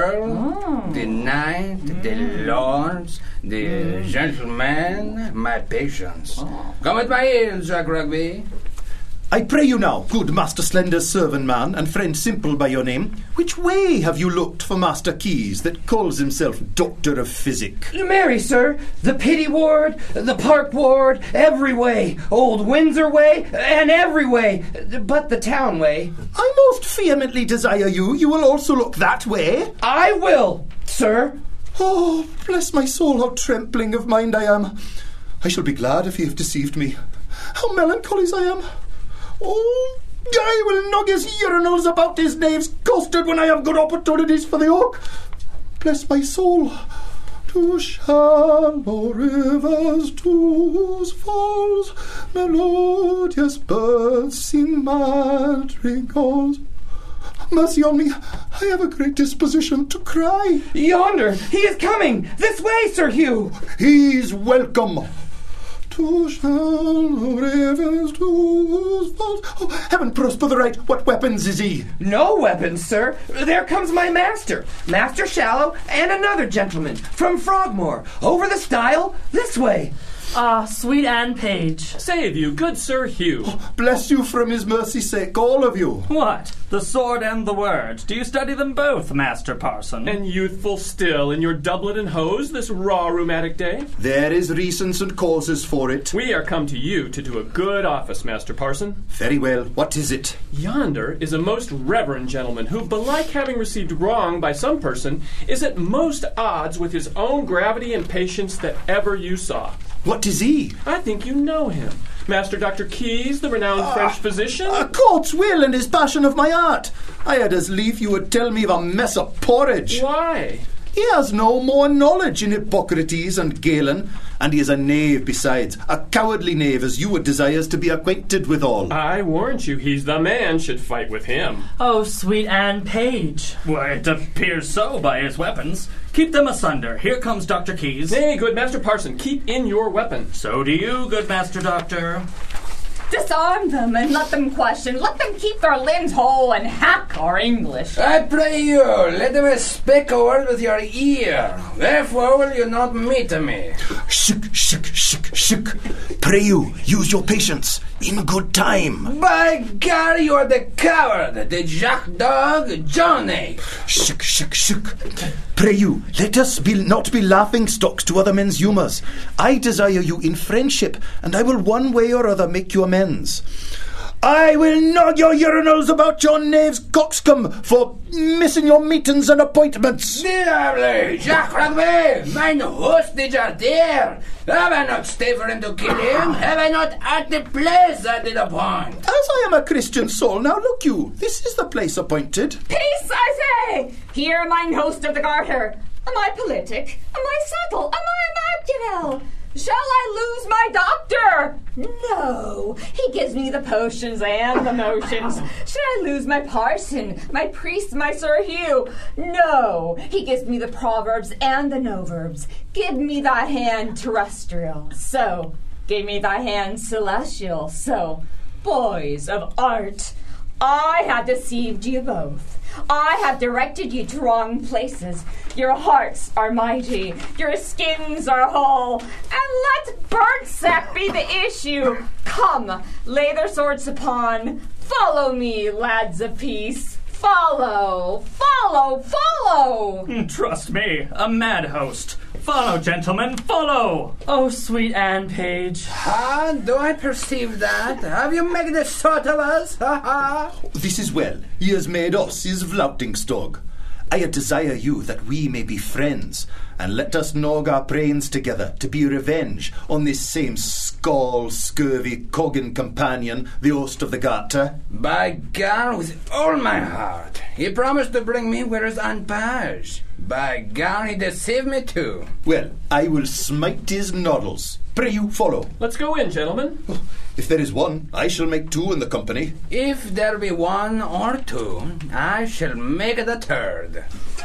Speaker 9: earl, the knight, the lords, the gentlemen, my patients. Come at my heels, Jack Rugby.
Speaker 3: I pray you now, good Master Slender's servant man, and friend Simple by your name, which way have you looked for Master Keys that calls himself Doctor of Physic?
Speaker 7: Marry, sir, the Pity Ward, the Park Ward, every way, Old Windsor way, and every way, but the town way.
Speaker 3: I most vehemently desire you will also look that way.
Speaker 7: I will, sir.
Speaker 3: Oh, bless my soul, how trembling of mind I am. I shall be glad if ye have deceived me. How melancholy I am. Oh, I will nog his urinals about his knaves custard when I have good opportunities for the oak. Bless my soul. To shallow rivers, to whose falls melodious birds sing madrigals. Mercy on me, I have a great disposition to cry.
Speaker 7: Yonder, he is coming. This way, Sir Hugh.
Speaker 3: He's welcome. To shallow rivers, to whose falls... Oh, heaven prosper the right. What weapons is he?
Speaker 7: No weapons, sir. There comes my master, Master Shallow, and another gentleman from Frogmore. Over the stile, this way.
Speaker 4: Ah, sweet Anne Page.
Speaker 11: Save you, good Sir Hugh.
Speaker 3: Oh, bless you from his mercy's sake, all of you.
Speaker 5: What? The sword and the word. Do you study them both, Master Parson?
Speaker 11: And youthful still in your doublet and hose this raw rheumatic day?
Speaker 3: There is reasons and causes for it.
Speaker 11: We are come to you to do a good office, Master Parson.
Speaker 3: Very well. What is it?
Speaker 11: Yonder is a most reverend gentleman who, belike having received wrong by some person, is at most odds with his own gravity and patience that ever you saw.
Speaker 3: What is he?
Speaker 11: I think you know him. Master Dr. Keys, the renowned French physician.
Speaker 3: God's will and his passion of my art. I had as lief you would tell me of a mess of porridge.
Speaker 11: Why?
Speaker 3: He has no more knowledge in Hippocrates and Galen, and he is a knave besides, a cowardly knave as you would desire to be acquainted withal.
Speaker 11: I warrant you, he's the man should fight with him.
Speaker 4: Oh, sweet Anne Page.
Speaker 5: Why, it appears so by his weapons. Keep them asunder. Here comes Dr. Keys.
Speaker 11: Nay, good Master Parson, keep in your weapon.
Speaker 5: So do you, good Master Doctor.
Speaker 14: Disarm them and let them question. Let them keep their limbs whole and hack our English.
Speaker 9: I pray you, let them speak a word with your ear. Wherefore will you not meet me?
Speaker 3: Shuk, shuk, shuk, shuk. Pray you, use your patience. In good time.
Speaker 9: By God, you are the coward, the jackdog, Johnny.
Speaker 3: Shuk, shuk, shuk. Pray you, let us not be laughing stocks to other men's humours. I desire you in friendship, and I will one way or other make you amends. I will nog your urinals about your knave's coxcomb for missing your meetings and appointments.
Speaker 9: Diable, Jack Rugby, mine hostage are there. Have I not stayed for him to kill him? Have I not at the place I did appoint?
Speaker 3: As I am a Christian soul, now look you, this is the place appointed.
Speaker 14: Peace, I say! Here, mine host of the garter. Am I politic? Am I subtle? Am I Machiavel? Shall I lose my doctor? No. He gives me the potions and the motions. Should I lose my parson, my priest, my Sir Hugh? No. He gives me the proverbs and the no-verbs. Give me thy hand terrestrial. So, give me thy hand celestial. So, boys of art, I have deceived you both. I have directed you to wrong places. Your hearts are mighty, your skins are whole, and let burnt sack be the issue. Come, lay their swords upon. Follow me, lads of peace. Follow, follow, follow!
Speaker 5: Trust me, a mad host. Follow, gentlemen, follow!
Speaker 4: Oh, sweet Anne Page.
Speaker 9: Ah, do I perceive that? Have you made a sort of us? Ha ha!
Speaker 3: This is well. He has made us his Vloutingstog. I desire you that we may be friends, and let us nog our brains together to be revenge on this same scald, scurvy, coggin companion, the host of the Garter.
Speaker 9: By God, with all my heart, he promised to bring me where's Aunt Page. By God, he deceived me too.
Speaker 3: Well, I will smite his noddles. Pray you follow.
Speaker 11: Let's go in, gentlemen.
Speaker 3: If there is one, I shall make two in the company.
Speaker 9: If there be one or two, I shall make the third.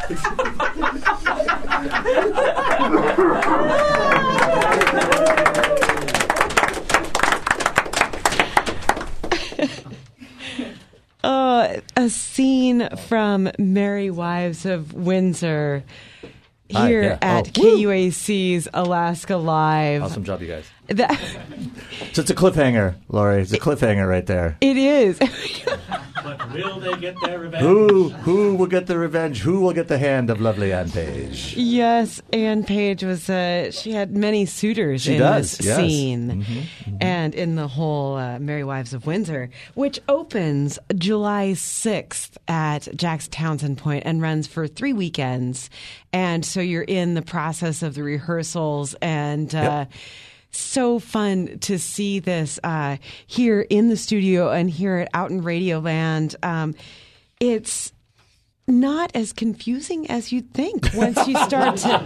Speaker 1: A scene from Merry Wives of Windsor here at KUAC's Alaska Live.
Speaker 2: Awesome job, you guys. So it's a cliffhanger, Laurie. It's a cliffhanger right there.
Speaker 1: It is.
Speaker 11: But will they get their revenge?
Speaker 2: Who will get the revenge? Who will get the hand of lovely Anne Page?
Speaker 1: Yes, Anne Page was. She had many suitors this scene, and in the whole Merry Wives of Windsor, which opens July 6th at Jack's Townsend Point and runs for 3 weekends. And so you're in the process of the rehearsals and. So fun to see this here in the studio and here out in Radioland. It's not as confusing as you'd think once you start to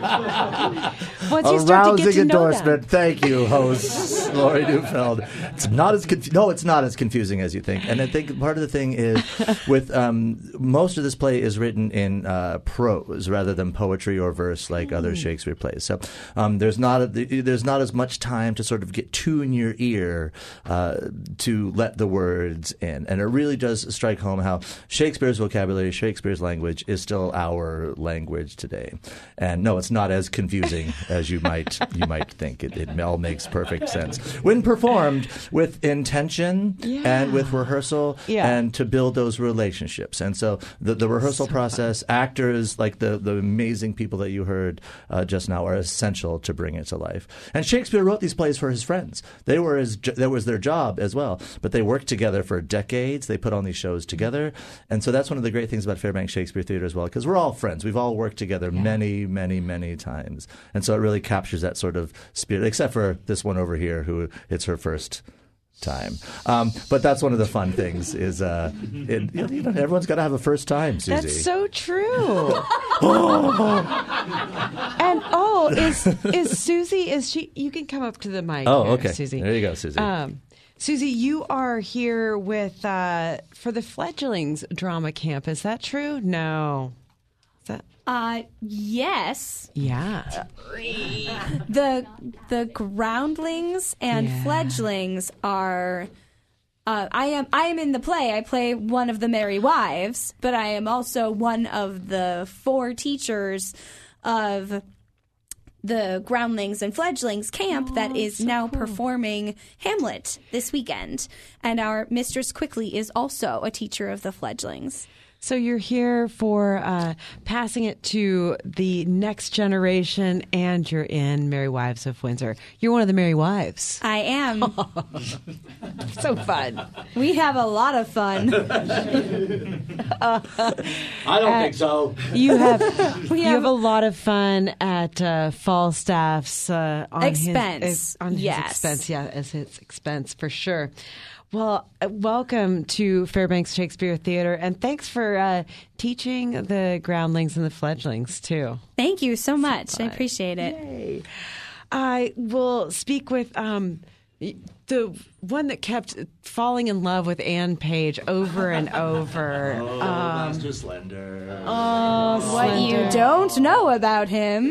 Speaker 1: get to know
Speaker 2: endorsement.
Speaker 1: them.
Speaker 2: Thank you, host Laurie Neufeld. It's not as it's not as confusing as you think. And I think part of the thing is with most of this play is written in prose rather than poetry or verse like other Shakespeare plays. So there's not as much time to sort of get tune your ear to let the words in, and it really does strike home how Shakespeare's vocabulary, Shakespeare's language is still our language today. And no, it's not as confusing as you might think. It all makes perfect sense when performed with intention and with rehearsal and to build those relationships. And so the rehearsal process, actors like the amazing people that you heard just now are essential to bring it to life. And Shakespeare wrote these plays for his friends. That was their job as well. But they worked together for decades. They put on these shows together. And so that's one of the great things about Fairbanks Shakespeare Theater as well, because we're all friends. We've all worked together many, many, many times. And so it really captures that sort of spirit, except for this one over here who it's her first time. But that's one of the fun things is everyone's got to have a first time, Susie.
Speaker 1: That's so true. And is Susie, is she, you can come up to the mic.
Speaker 2: Oh,
Speaker 1: here,
Speaker 2: okay.
Speaker 1: Susie.
Speaker 2: There you go, Susie.
Speaker 1: Susie, you are here with for the Fledglings drama camp. Is that true? No. Is that?
Speaker 15: Yes.
Speaker 1: Yeah.
Speaker 15: The groundlings and fledglings are. I am in the play. I play one of the Merry Wives, but I am also one of the 4 teachers of the Groundlings and Fledglings camp that is now performing Hamlet this weekend. And our Mistress Quickly is also a teacher of the Fledglings.
Speaker 1: So you're here for passing it to the next generation, and you're in Merry Wives of Windsor. You're one of the Merry Wives.
Speaker 15: I am.
Speaker 1: So fun.
Speaker 15: We have a lot of fun.
Speaker 2: I don't think so.
Speaker 1: You have a lot of fun at Falstaff's on
Speaker 15: expense.
Speaker 1: His expense. Yeah, as his expense for sure. Well, welcome to Fairbanks Shakespeare Theater, and thanks for teaching the Groundlings and the Fledglings, too.
Speaker 15: Thank you so much. I appreciate it.
Speaker 1: Yay. I will speak with the one that kept falling in love with Anne Page over and over.
Speaker 2: Master Slender.
Speaker 15: Oh, what you don't know about him.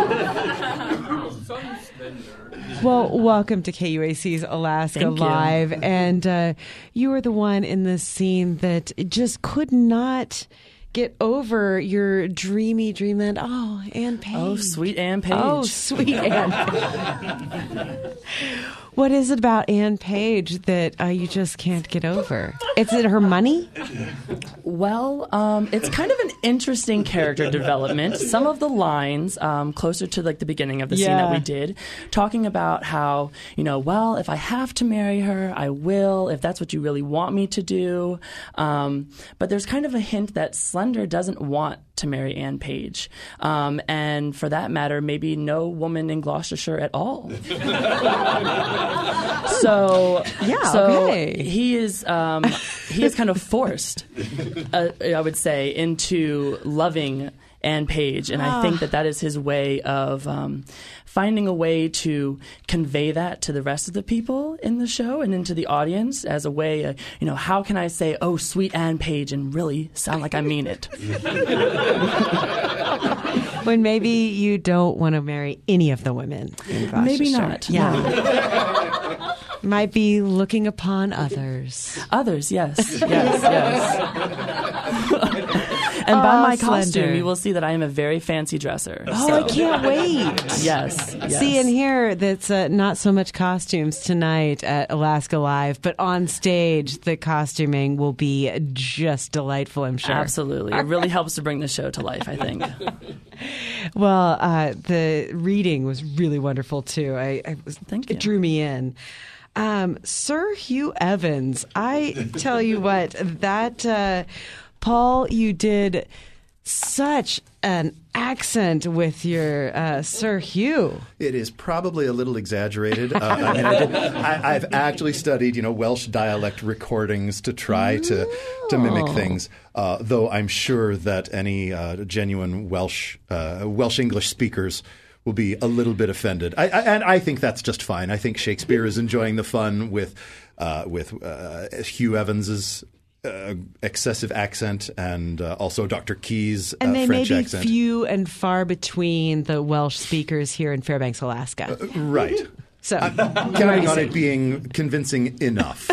Speaker 1: Well, welcome to KUAC's Alaska Live. And you were the one in this scene that just could not get over your dreamy dreamland. Oh, Anne Page.
Speaker 4: Oh, sweet Anne Page.
Speaker 1: Oh, sweet Anne Page. What is it about Anne Page that you just can't get over? Is it her money?
Speaker 4: Well, it's kind of an interesting character development. Some of the lines, closer to like the beginning of the scene that we did, talking about how, well, if I have to marry her, I will, if that's what you really want me to do. But there's kind of a hint that Slender doesn't want to marry Anne Page. And for that matter, maybe no woman in Gloucestershire at all. So he is kind of forced, I would say, into loving Anne Page, and I think that is his way of finding a way to convey that to the rest of the people in the show and into the audience as a way, how can I say, "Oh, sweet Anne Page," and really sound like I mean it?
Speaker 1: When maybe you don't want to marry any of the women in Gloucestershire.
Speaker 4: Maybe not.
Speaker 1: Yeah. Might be looking upon others.
Speaker 4: Others, yes. And by my costume,
Speaker 1: Slender.
Speaker 4: you will see that I am a very fancy dresser.
Speaker 1: I can't wait.
Speaker 4: Yes.
Speaker 1: See, and here, that's not so much costumes tonight at Alaska Live, but on stage, the costuming will be just delightful, I'm sure.
Speaker 4: Absolutely. It really helps to bring the show to life, I think.
Speaker 1: Well, the reading was really wonderful, too. It drew me in. Sir Hugh Evans, I tell you what, that... Paul, you did such an accent with your Sir Hugh.
Speaker 3: It is probably a little exaggerated. I've actually studied, Welsh dialect recordings to try to mimic things. Though I'm sure that any genuine Welsh English speakers will be a little bit offended. And I think that's just fine. I think Shakespeare is enjoying the fun with Hugh Evans's excessive accent and also Dr. Key's French accent.
Speaker 1: And they may be few and far between the Welsh speakers here in Fairbanks, Alaska.
Speaker 3: Right.
Speaker 1: So
Speaker 3: I'm counting on it being convincing enough.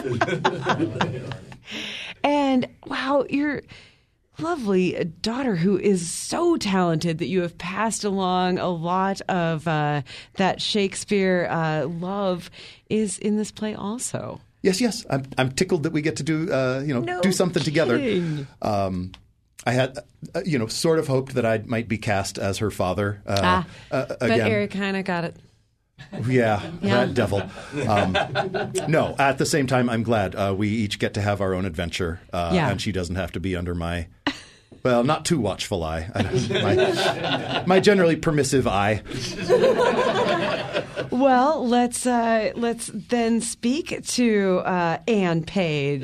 Speaker 1: And wow, your lovely daughter, who is so talented that you have passed along a lot of that Shakespeare love, is in this play also.
Speaker 3: Yes. I'm tickled that we get to do do something together. I had sort of hoped that I might be cast as her father.
Speaker 1: But
Speaker 3: again.
Speaker 1: Eric kind of got it.
Speaker 3: Yeah, that devil. No, at the same time, I'm glad we each get to have our own adventure, and she doesn't have to be under my. Well, not too watchful eye. My generally permissive eye.
Speaker 1: Well, let's then speak to Anne Page.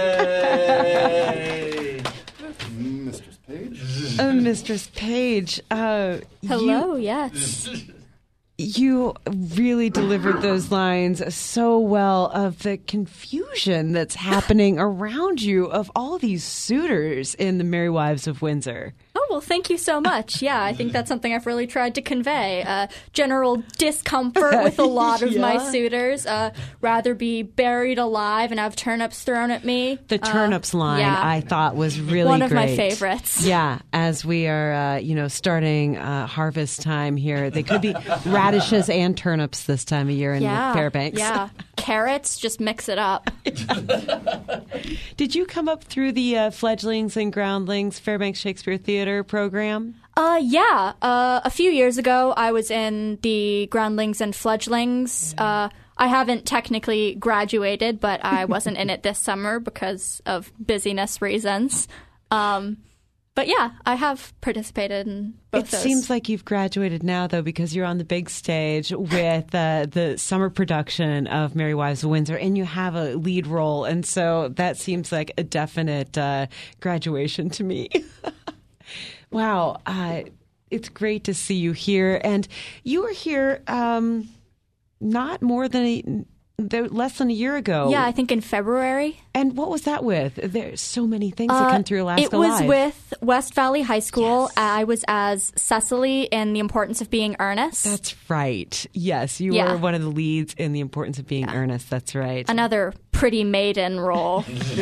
Speaker 3: Mistress Page.
Speaker 1: Mistress Page.
Speaker 6: Hello, yes.
Speaker 1: You really delivered those lines so well of the confusion that's happening around you of all these suitors in the Merry Wives of Windsor.
Speaker 6: Oh, well, thank you so much. Yeah, I think that's something I've really tried to convey. General discomfort with a lot of my suitors. Rather be buried alive and have turnips thrown at me.
Speaker 1: The turnips line, I thought, was really
Speaker 6: one of
Speaker 1: great.
Speaker 6: my favorites.
Speaker 1: Yeah, as we are, starting harvest time here. They could be radishes and turnips this time of year in Fairbanks.
Speaker 6: Yeah, carrots, just mix it up.
Speaker 1: Did you come up through the Fledglings and Groundlings Fairbanks Shakespeare Theater program?
Speaker 6: A few years ago, I was in the Groundlings and Fledglings. I haven't technically graduated, but I wasn't in it this summer because of busyness reasons. But yeah, I have participated in both those.
Speaker 1: It seems like you've graduated now, though, because you're on the big stage with the summer production of Merry Wives of Windsor, and you have a lead role. And so that seems like a definite graduation to me. Wow. It's great to see you here. And you were here not more than less than a year ago.
Speaker 6: Yeah, I think in February.
Speaker 1: And what was that with? There's so many things that come through Alaska Live.
Speaker 6: It was with West Valley High School. Yes. I was as Cecily in The Importance of Being Earnest.
Speaker 1: That's right. Yes, you were one of the leads in The Importance of Being Earnest. That's right.
Speaker 6: Another pretty maiden role.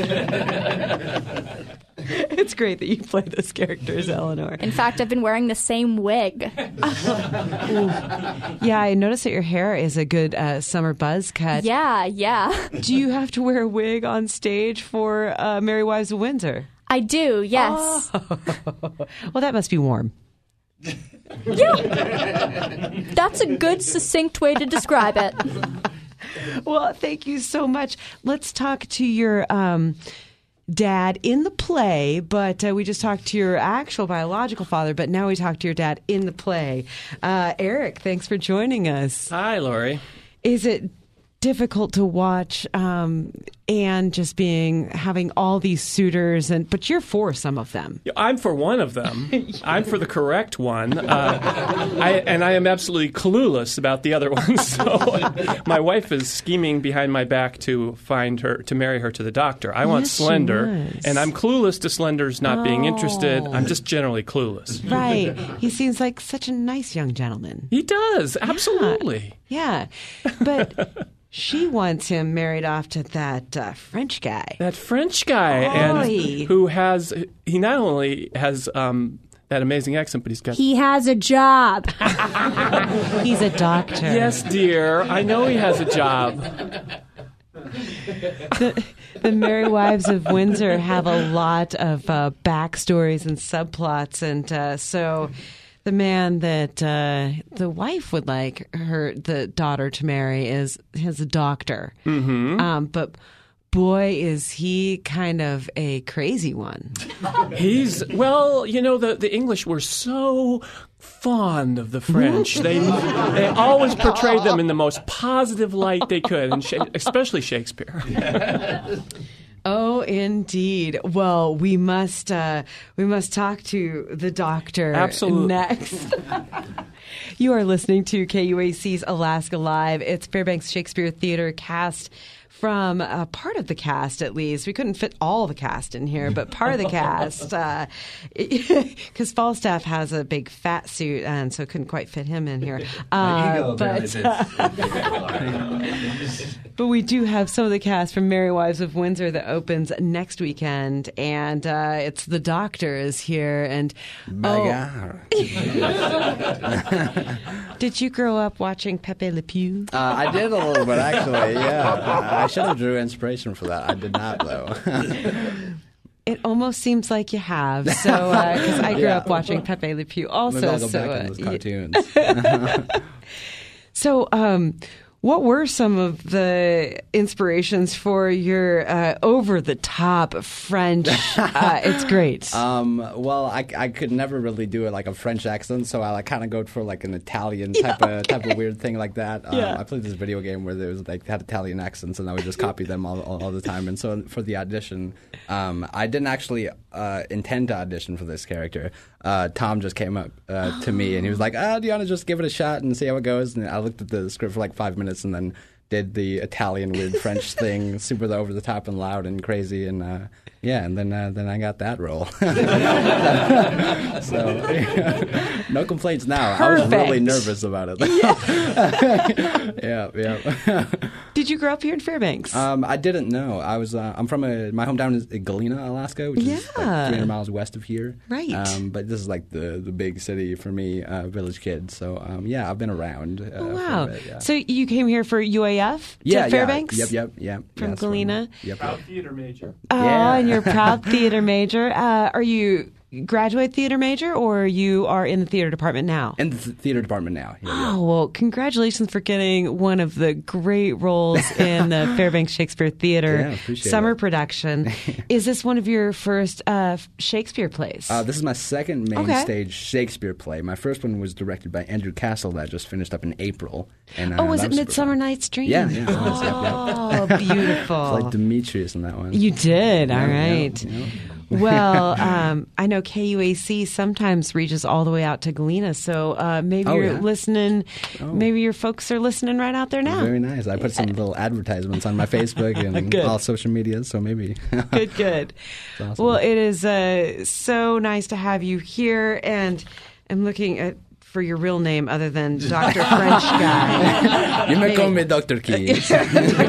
Speaker 1: It's great that you play those characters, Eleanor.
Speaker 6: In fact, I've been wearing the same wig.
Speaker 1: Yeah, I noticed that your hair is a good summer buzz cut.
Speaker 6: Yeah.
Speaker 1: Do you have to wear a wig on stage for Merry Wives of Windsor?
Speaker 15: I do, yes.
Speaker 1: Oh. Well, that must be warm.
Speaker 16: Yeah. That's a good, succinct way to describe it.
Speaker 1: Well, thank you so much. Let's talk to your dad in the play, but we just talked to your actual biological father, but now we talk to your dad in the play. Eric, thanks for joining us.
Speaker 17: Hi, Lori.
Speaker 1: Is it difficult to watch Anne just having all these suitors, but you're for some of them?
Speaker 11: I'm for one of them. I'm for the correct one. I am absolutely clueless about the other one. So my wife is scheming behind my back to marry her to the doctor. I want Slender, and I'm clueless to Slender's not being interested. I'm just generally clueless.
Speaker 1: Right. He seems like such a nice young gentleman.
Speaker 11: He does. Absolutely.
Speaker 1: Yeah. But she wants him married off to that French guy.
Speaker 11: That French guy, and he not only has that amazing accent, but
Speaker 16: he has a job.
Speaker 1: He's a doctor.
Speaker 11: Yes, dear. I know he has a job.
Speaker 1: The Merry Wives of Windsor have a lot of backstories and subplots, and so the man that the wife would like the daughter to marry is a doctor.
Speaker 11: Mm-hmm.
Speaker 1: But boy, is he kind of a crazy one.
Speaker 11: The English were so fond of the French. They always portrayed them in the most positive light they could, and especially Shakespeare.
Speaker 1: Oh, indeed. Well, we must talk to the doctor next. You are listening to KUAC's Alaska Live. It's Fairbanks Shakespeare Theater cast from part of the cast, at least. We couldn't fit all the cast in here, but part of the cast, because Falstaff has a big fat suit, and so couldn't quite fit him in here. But we do have some of the cast from Merry Wives of Windsor that opens next weekend, and it's the doctor is here. And did you grow up watching Pepe Le Pew?
Speaker 18: I did a little bit, actually. Yeah, I should have drew inspiration for that. I did not, though.
Speaker 1: It almost seems like you have. So, because I grew up watching Pepe Le Pew also.
Speaker 18: Maybe I'll go back in those cartoons.
Speaker 1: So, what were some of the inspirations for your over-the-top French? It's great.
Speaker 18: Well, I could never really do it like a French accent, so I kind of go for like an Italian type of weird thing like that. I played this video game where there was had Italian accents, and I would just copy them all the time. And so for the audition, I didn't actually intend to audition for this character. Tom just came up to me, and he was like, do you want to just give it a shot and see how it goes? And I looked at the script for like 5 minutes and then did the Italian weird French thing, super over the top and loud and crazy, and and then I got that role. So no complaints now.
Speaker 1: Perfect.
Speaker 18: I was really nervous about it. Yeah.
Speaker 1: Did you grow up here in Fairbanks?
Speaker 18: I didn't know. I'm from my hometown is Galena, Alaska, which is like 300 miles west of here.
Speaker 1: Right.
Speaker 18: But this is like the big city for me, village kid. So I've been around.
Speaker 1: Wow.
Speaker 18: For a bit, yeah.
Speaker 1: So you came here for UAF to Fairbanks?
Speaker 18: Yep.
Speaker 1: From Galena?
Speaker 11: Proud theater major.
Speaker 1: And you're a proud theater major. Are you graduate theater major, or you are in the theater department now?
Speaker 18: In the theater department now.
Speaker 1: Well, congratulations for getting one of the great roles in the Fairbanks Shakespeare Theater summer production. Is this one of your first Shakespeare plays?
Speaker 18: This is my second main stage Shakespeare play. My first one was directed by Andrew Castle that just finished up in April. And,
Speaker 1: was it Midsummer Night's Dream?
Speaker 18: Yeah.
Speaker 1: Oh, beautiful.
Speaker 18: It's like Demetrius in that one.
Speaker 1: You did. All right. Well, I know KUAC sometimes reaches all the way out to Galena, so maybe you're listening. Maybe your folks are listening right out there now.
Speaker 18: Very nice. I put some little advertisements on my Facebook and all social media, so maybe.
Speaker 1: Good.
Speaker 18: Awesome.
Speaker 1: Well, it is so nice to have you here, and I'm looking at for your real name other than Dr. French Guy.
Speaker 18: You may call me Dr. Keys. No,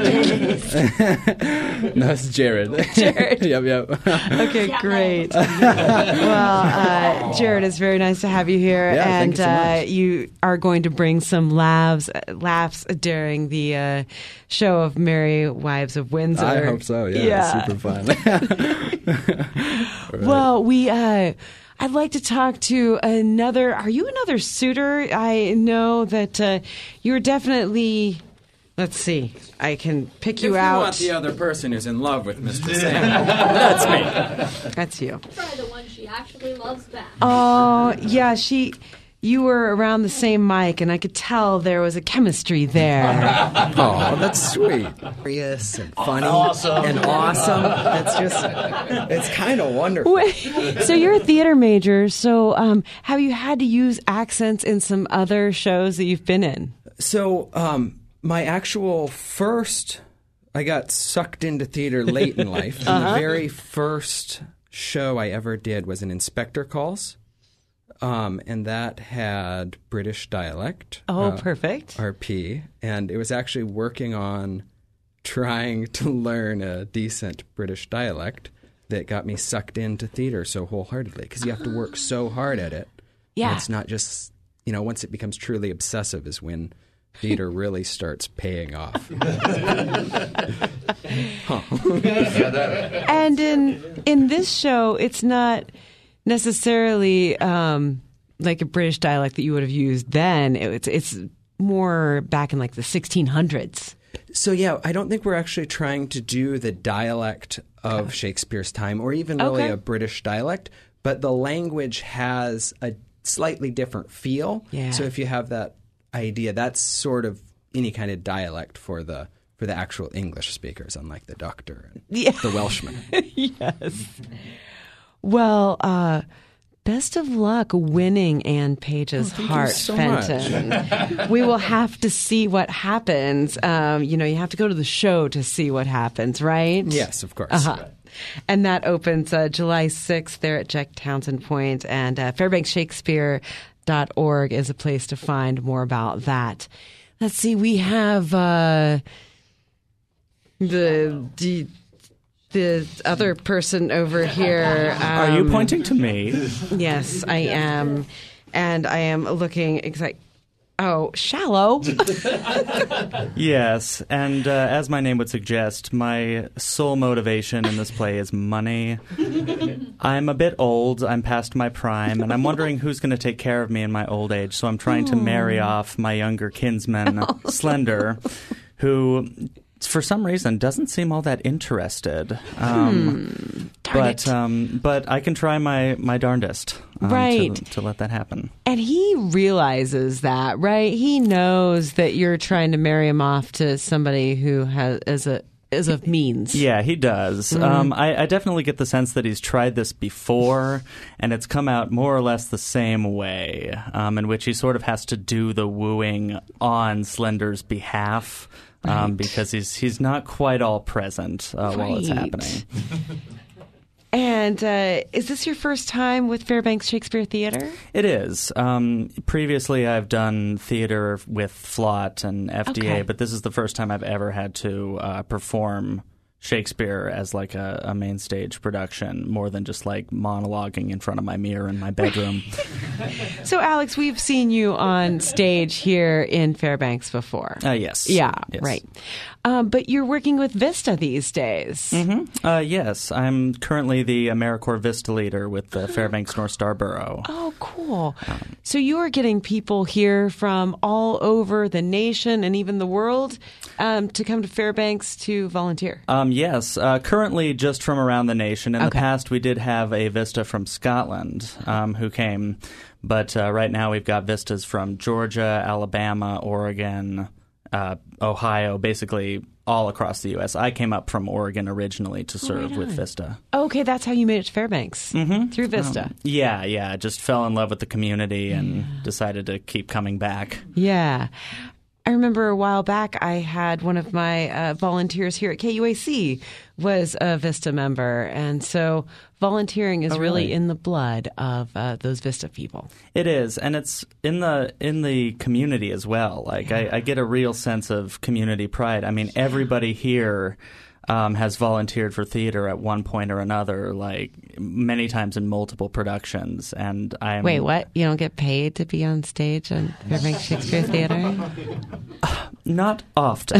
Speaker 18: it's Jared.
Speaker 1: Jared.
Speaker 18: Yep.
Speaker 1: Okay, great. Well, Jared, it's very nice to have you here.
Speaker 18: Yeah,
Speaker 1: and
Speaker 18: thank you so much.
Speaker 1: you are going to bring some laughs during the show of Merry Wives of Windsor.
Speaker 18: I hope so. Yeah. It's super fun. Right.
Speaker 1: Well, I'd like to talk to another. Are you another suitor? I know that you're definitely. Let's see. I can pick you out.
Speaker 10: If you want the other person who's in love with Mr. Sam, that's me.
Speaker 1: That's you.
Speaker 6: Try the one she actually loves best.
Speaker 1: Oh, yeah. You were around the same mic, and I could tell there was a chemistry there.
Speaker 10: Oh, that's sweet.
Speaker 18: Hilarious and funny
Speaker 2: and
Speaker 18: awesome. It's kind of wonderful.
Speaker 1: Wait, so you're a theater major. So have you had to use accents in some other shows that you've been in?
Speaker 10: So, my actual first, I got sucked into theater late in life. And the very first show I ever did was an Inspector Calls. And that had British dialect.
Speaker 1: Oh, perfect.
Speaker 10: RP. And it was actually working on trying to learn a decent British dialect that got me sucked into theater so wholeheartedly. Because you have to work so hard at it.
Speaker 1: Yeah.
Speaker 10: And it's not just, once it becomes truly obsessive is when theater really starts paying off.
Speaker 1: And in this show, it's not necessarily like a British dialect that you would have used then. It's more back in like the 1600s.
Speaker 10: So yeah, I don't think we're actually trying to do the dialect of Shakespeare's time or even really a British dialect, but the language has a slightly different feel.
Speaker 1: Yeah.
Speaker 10: So if you have that idea, that's sort of any kind of dialect for the actual English speakers, unlike the Doctor and the Welshman.
Speaker 1: Yes. Well, best of luck winning Anne Page's heart,
Speaker 10: so
Speaker 1: Fenton. We will have to see what happens. You have to go to the show to see what happens, right?
Speaker 10: Yes, of course.
Speaker 1: Uh-huh. And that opens July 6th there at Jack Townsend Point, and FairbanksShakespeare.org is a place to find more about that. Let's see, we have the other person over here.
Speaker 17: Are you pointing to me?
Speaker 1: Yes, I am. And I am looking exactly. Oh, shallow.
Speaker 17: Yes, and as my name would suggest, my sole motivation in this play is money. I'm a bit old, I'm past my prime, and I'm wondering who's going to take care of me in my old age, so I'm trying to marry off my younger kinsman, Slender, who, for some reason, doesn't seem all that interested. But I can try my darndest to let that happen.
Speaker 1: And he realizes that, right? He knows that you're trying to marry him off to somebody who is of means.
Speaker 17: Yeah, he does. I definitely get the sense that he's tried this before, and it's come out more or less the same way, in which he sort of has to do the wooing on Slender's behalf. Because he's not quite all present while it's happening.
Speaker 1: And is this your first time with Fairbanks Shakespeare Theater?
Speaker 17: It is. Previously, I've done theater with FLOT and FDA, but this is the first time I've ever had to perform Shakespeare as like a main stage production, more than just like monologuing in front of my mirror in my bedroom.
Speaker 1: So, Alex, we've seen you on stage here in Fairbanks before.
Speaker 17: Yes.
Speaker 1: Yeah,
Speaker 17: yes.
Speaker 1: Right. But you're working with Vista these days.
Speaker 17: Mm-hmm. Yes. I'm currently the AmeriCorps Vista leader with the Fairbanks North Star Borough.
Speaker 1: Oh, cool. So you are getting people here from all over the nation and even the world to come to Fairbanks to volunteer?
Speaker 17: Yes. Currently just from around the nation. In the past, we did have a Vista from Scotland who came. But right now we've got Vistas from Georgia, Alabama, Oregon, Ohio, basically all across the U.S. I came up from Oregon originally to serve with Vista.
Speaker 1: Okay, that's how you made it to Fairbanks, through Vista.
Speaker 17: Yeah. Just fell in love with the community and decided to keep coming back.
Speaker 1: Yeah. I remember a while back I had one of my volunteers here at KUAC was a Vista member, and so volunteering is really in the blood of those Vista people.
Speaker 17: It is, and it's in the community as well. Like I get a real sense of community pride. I mean, everybody here has volunteered for theater at one point or another, like many times in multiple productions. And I'm
Speaker 1: Wait, what? You don't get paid to be on stage on Fairbanks Shakespeare Theater?
Speaker 17: Not often.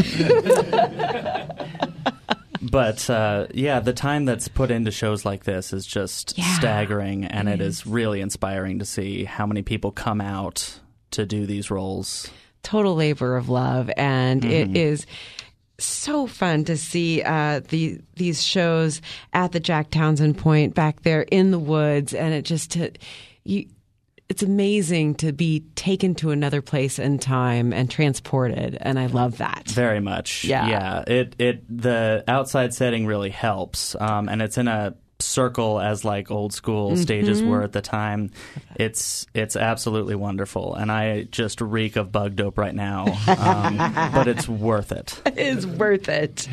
Speaker 17: But, the time that's put into shows like this is just staggering, and it is really inspiring to see how many people come out to do these roles.
Speaker 1: Total labor of love, and it is so fun to see these shows at the Jack Townsend Point back there in the woods, and it's amazing to be taken to another place in time and transported, and I love that
Speaker 17: very much.
Speaker 1: Yeah.
Speaker 17: The outside setting really helps, and it's in a circle as like old school stages were at the time. It's absolutely wonderful, and I just reek of bug dope right now, but it's worth it.
Speaker 1: It is worth it.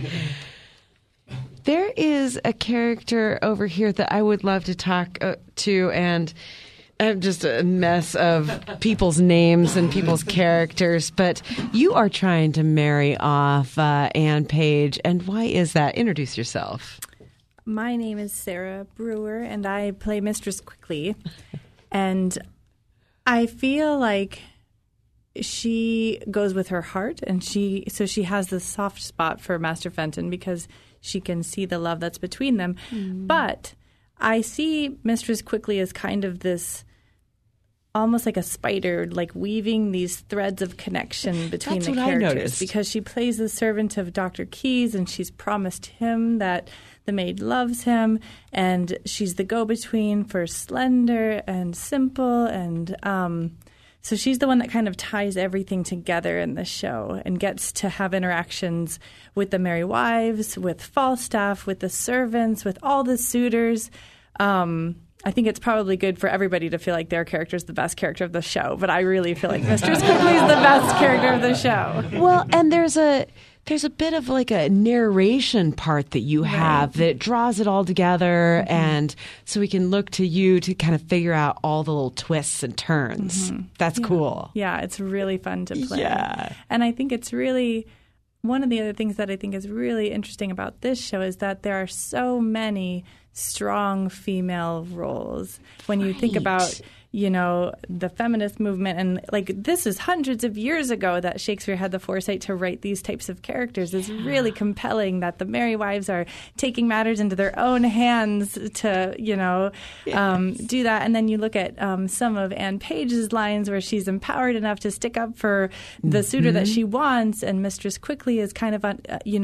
Speaker 1: There is a character over here that I would love to talk to, and I'm just a mess of people's names and people's characters, but you are trying to marry off Anne Page, and why is that? Introduce yourself.
Speaker 19: My name is Sarah Brewer, and I play Mistress Quickly. And I feel like she goes with her heart, and she has this soft spot for Master Fenton because she can see the love that's between them. But I see Mistress Quickly as kind of this, almost like a spider, like weaving these threads of connection between the characters. Because she plays the servant of Dr. Keyes, and she's promised him that the maid loves him, and she's the go-between for Slender and Simple, and so she's the one that kind of ties everything together in the show and gets to have interactions with the Merry Wives, with Falstaff, with the servants, with all the suitors. I think it's probably good for everybody to feel like their character is the best character of the show, but I really feel like Mistress Quickly is the best character of the show.
Speaker 1: Well, and there's a bit of like a narration part that you have that draws it all together, and so we can look to you to kind of figure out all the little twists and turns. That's cool.
Speaker 19: Yeah, it's really fun to play.
Speaker 1: Yeah.
Speaker 19: And I think it's really one of the other things that I think is really interesting about this show is that there are so many strong female roles. When you think about, the feminist movement, and like this is hundreds of years ago that Shakespeare had the foresight to write these types of characters. It's really compelling that the Merry Wives are taking matters into their own hands to, do that. And then you look at some of Anne Page's lines where she's empowered enough to stick up for the suitor that she wants, and Mistress Quickly is kind of,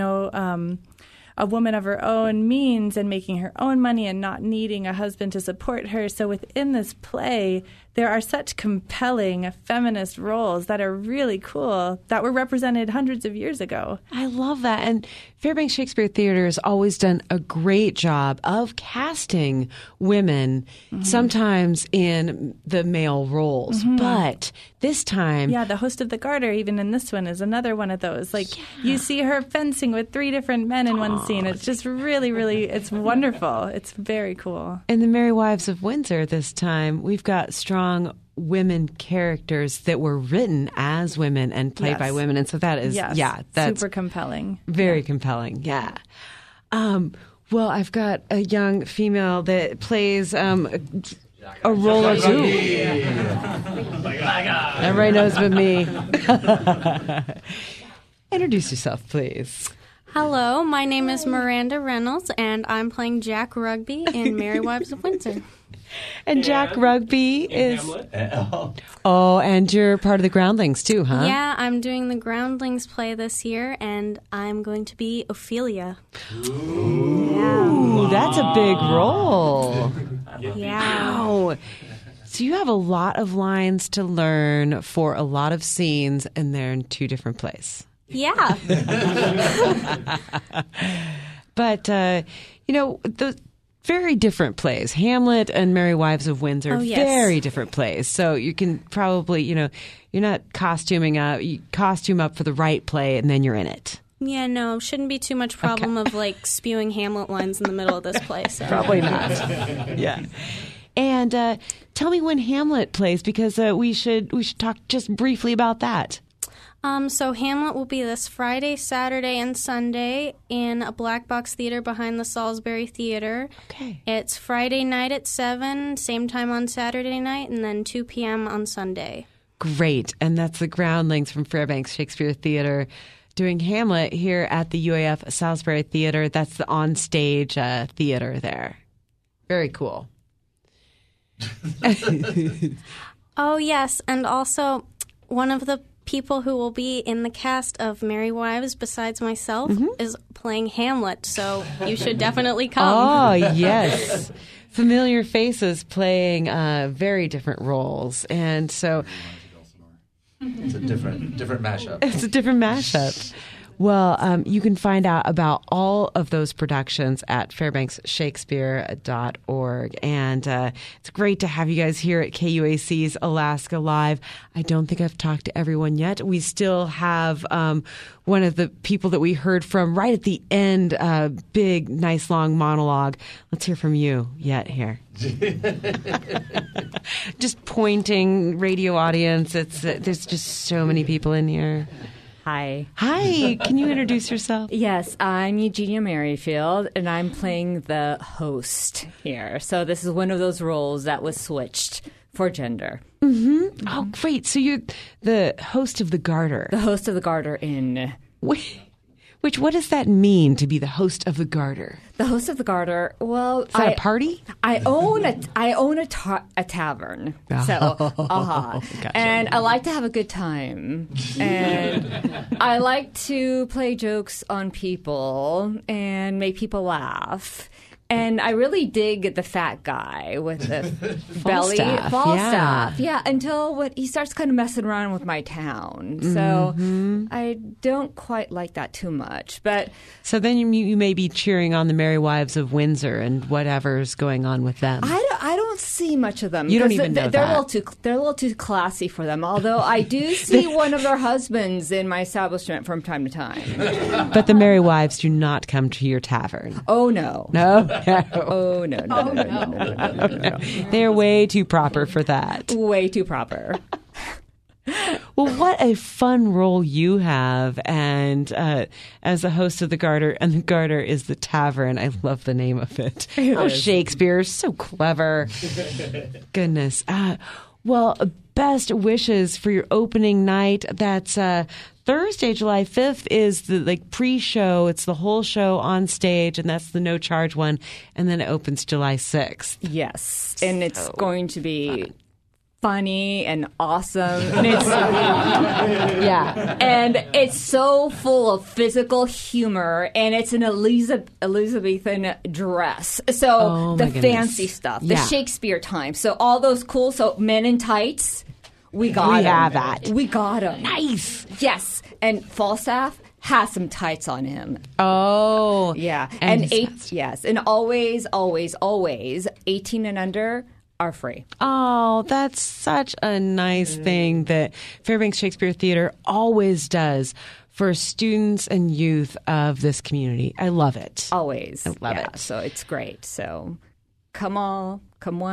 Speaker 19: a woman of her own means and making her own money and not needing a husband to support her. So within this play, there are such compelling feminist roles that are really cool that were represented hundreds of years ago.
Speaker 1: I love that. And Fairbanks Shakespeare Theater has always done a great job of casting women, sometimes in the male roles. But this time...
Speaker 19: Yeah, the host of the Garter, even in this one, is another one of those. Like, you see her fencing with 3 different men in one scene. It's just really, really, it's wonderful. It's very cool.
Speaker 1: In the Merry Wives of Windsor this time, we've got strong women characters that were written as women and played by women. And so that is, that's
Speaker 19: super compelling.
Speaker 1: Very compelling, yeah. Well, I've got a young female that plays a role or two. Everybody knows but me. Introduce yourself, please.
Speaker 13: Hello, my name is Miranda Reynolds, and I'm playing Jack Rugby in Merry Wives of Windsor.
Speaker 1: And Jack Rugby is... Oh, and you're part of the Groundlings too, huh?
Speaker 13: Yeah, I'm doing the Groundlings play this year, and I'm going to be Ophelia.
Speaker 1: Ooh, that's a big role.
Speaker 13: Yeah.
Speaker 1: Wow. So you have a lot of lines to learn for a lot of scenes, and they're in 2 different plays.
Speaker 13: Yeah.
Speaker 1: But, very different plays. Hamlet and Merry Wives of Windsor,
Speaker 15: Oh, yes.
Speaker 1: very different plays. So you can probably, you're not costuming up. You costume up for the right play, and then you're in it.
Speaker 13: Yeah, no, shouldn't be too much problem of like spewing Hamlet lines in the middle of this play. So.
Speaker 1: Probably not. Yeah. And tell me when Hamlet plays, because we should talk just briefly about that.
Speaker 13: So Hamlet will be this Friday, Saturday, and Sunday in a black box theater behind the Salisbury Theater.
Speaker 1: Okay.
Speaker 13: It's Friday night at 7, same time on Saturday night, and then 2 p.m. on Sunday.
Speaker 1: Great. And that's the Groundlings from Fairbanks Shakespeare Theater doing Hamlet here at the UAF Salisbury Theater. That's the on-stage theater there. Very cool.
Speaker 13: Oh, yes, and also one of the people who will be in the cast of Merry Wives besides myself is playing Hamlet, so you should definitely come.
Speaker 1: Oh, yes. Familiar faces playing very different roles. And so
Speaker 2: It's a different mashup.
Speaker 1: it's a different mashup. Well, you can find out about all of those productions at fairbanksshakespeare.org. And it's great to have you guys here at KUAC's Alaska Live. I don't think I've talked to everyone yet. We still have one of the people that we heard from right at the end, big, nice, long monologue. Let's hear from you yet here. Just pointing, radio audience. There's just so many people in here.
Speaker 20: Hi.
Speaker 1: Hi. Can you introduce yourself?
Speaker 20: Yes, I'm Eugenia Merrifield, and I'm playing the host here. So this is one of those roles that was switched for gender.
Speaker 1: Mm-hmm. Oh, great. So you're the host of the Garter.
Speaker 20: The host of the Garter in...
Speaker 1: Which, what does that mean, to be the host of the Garter?
Speaker 20: The host of the Garter, well...
Speaker 1: Is that a party?
Speaker 20: I own a tavern. So,
Speaker 1: Gotcha.
Speaker 20: And I like to have a good time. And I like to play jokes on people and make people laugh. And I really dig the fat guy with the belly. Falstaff. Yeah, until when he starts kind of messing around with my town. So I don't quite like that too much. But
Speaker 1: so then you may be cheering on the Merry Wives of Windsor and whatever's going on with them.
Speaker 20: I don't see much of them.
Speaker 1: You don't even know
Speaker 20: they're
Speaker 1: that.
Speaker 20: They're a little too classy for them. Although I do see one of their husbands in my establishment from time to time.
Speaker 1: But the Merry Wives do not come to your tavern.
Speaker 20: Oh, no.
Speaker 1: No?
Speaker 20: Oh, no.
Speaker 1: They're way too proper for that.
Speaker 20: Way too proper.
Speaker 1: Well, what a fun role you have, and as the host of the Garter, and the Garter is the tavern. I love the name of it. Shakespeare, so clever. Goodness. Well, best wishes for your opening night. That's Thursday, July 5th is the pre-show. It's the whole show on stage, and that's the no charge one. And then it opens July 6th.
Speaker 20: Yes, and it's going to be funny and awesome. And it's, and it's so full of physical humor, and it's an Elizabethan dress. So the fancy stuff, the Shakespeare time. So all those cool, men in tights. We have that. We got him.
Speaker 1: Nice.
Speaker 20: Yes. And Falstaff has some tights on him.
Speaker 1: Oh.
Speaker 20: Yeah. And And always, 18 and under are free.
Speaker 1: Oh, that's such a nice thing that Fairbanks Shakespeare Theater always does for students and youth of this community. I love it.
Speaker 20: Always.
Speaker 1: I love it.
Speaker 20: So it's great. So come all.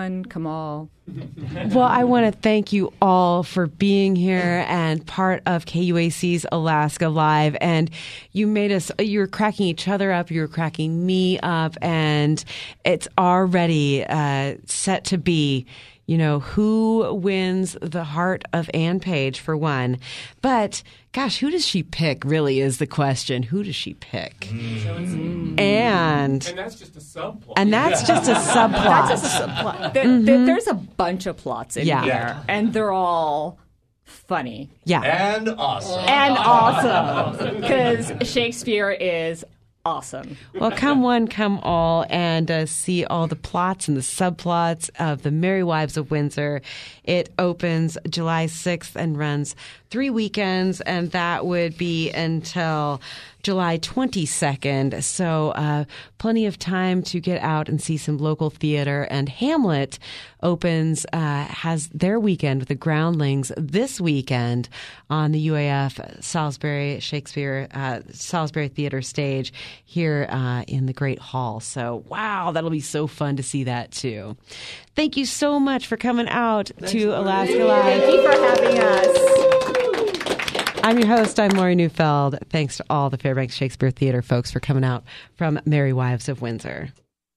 Speaker 1: Well, I want to thank you all for being here and part of KUAC's Alaska Live. And you were cracking each other up, you were cracking me up, and it's already set to be, who wins the heart of Anne Page, for one. But, gosh, who does she pick, really, is the question. Who does she pick? And
Speaker 11: that's just a subplot.
Speaker 20: That's just a subplot. There's a bunch of plots in here, and they're all funny.
Speaker 1: Yeah.
Speaker 2: And awesome.
Speaker 20: Because Shakespeare is awesome.
Speaker 1: Well, come one, come all, and see all the plots and the subplots of The Merry Wives of Windsor. It opens July 6th and runs 3 weekends, and that would be until July 22nd. So plenty of time to get out and see some local theater. And Hamlet has their weekend with the Groundlings this weekend on the UAF Salisbury Theater stage here in the Great Hall. So, wow, that'll be so fun to see that too. Thank you so much for coming out to Alaska Live.
Speaker 19: Thank you for having us.
Speaker 1: I'm your host. I'm Lori Neufeld. Thanks to all the Fairbanks Shakespeare Theater folks for coming out from Merry Wives of Windsor.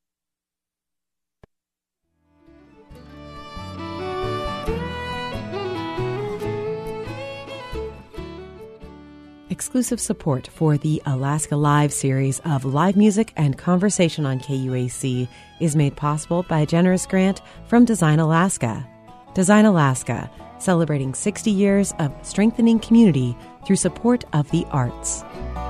Speaker 1: Exclusive support for the Alaska Live series of live music and conversation on KUAC is made possible by a generous grant from Design Alaska. Design Alaska, celebrating 60 years of strengthening community through support of the arts.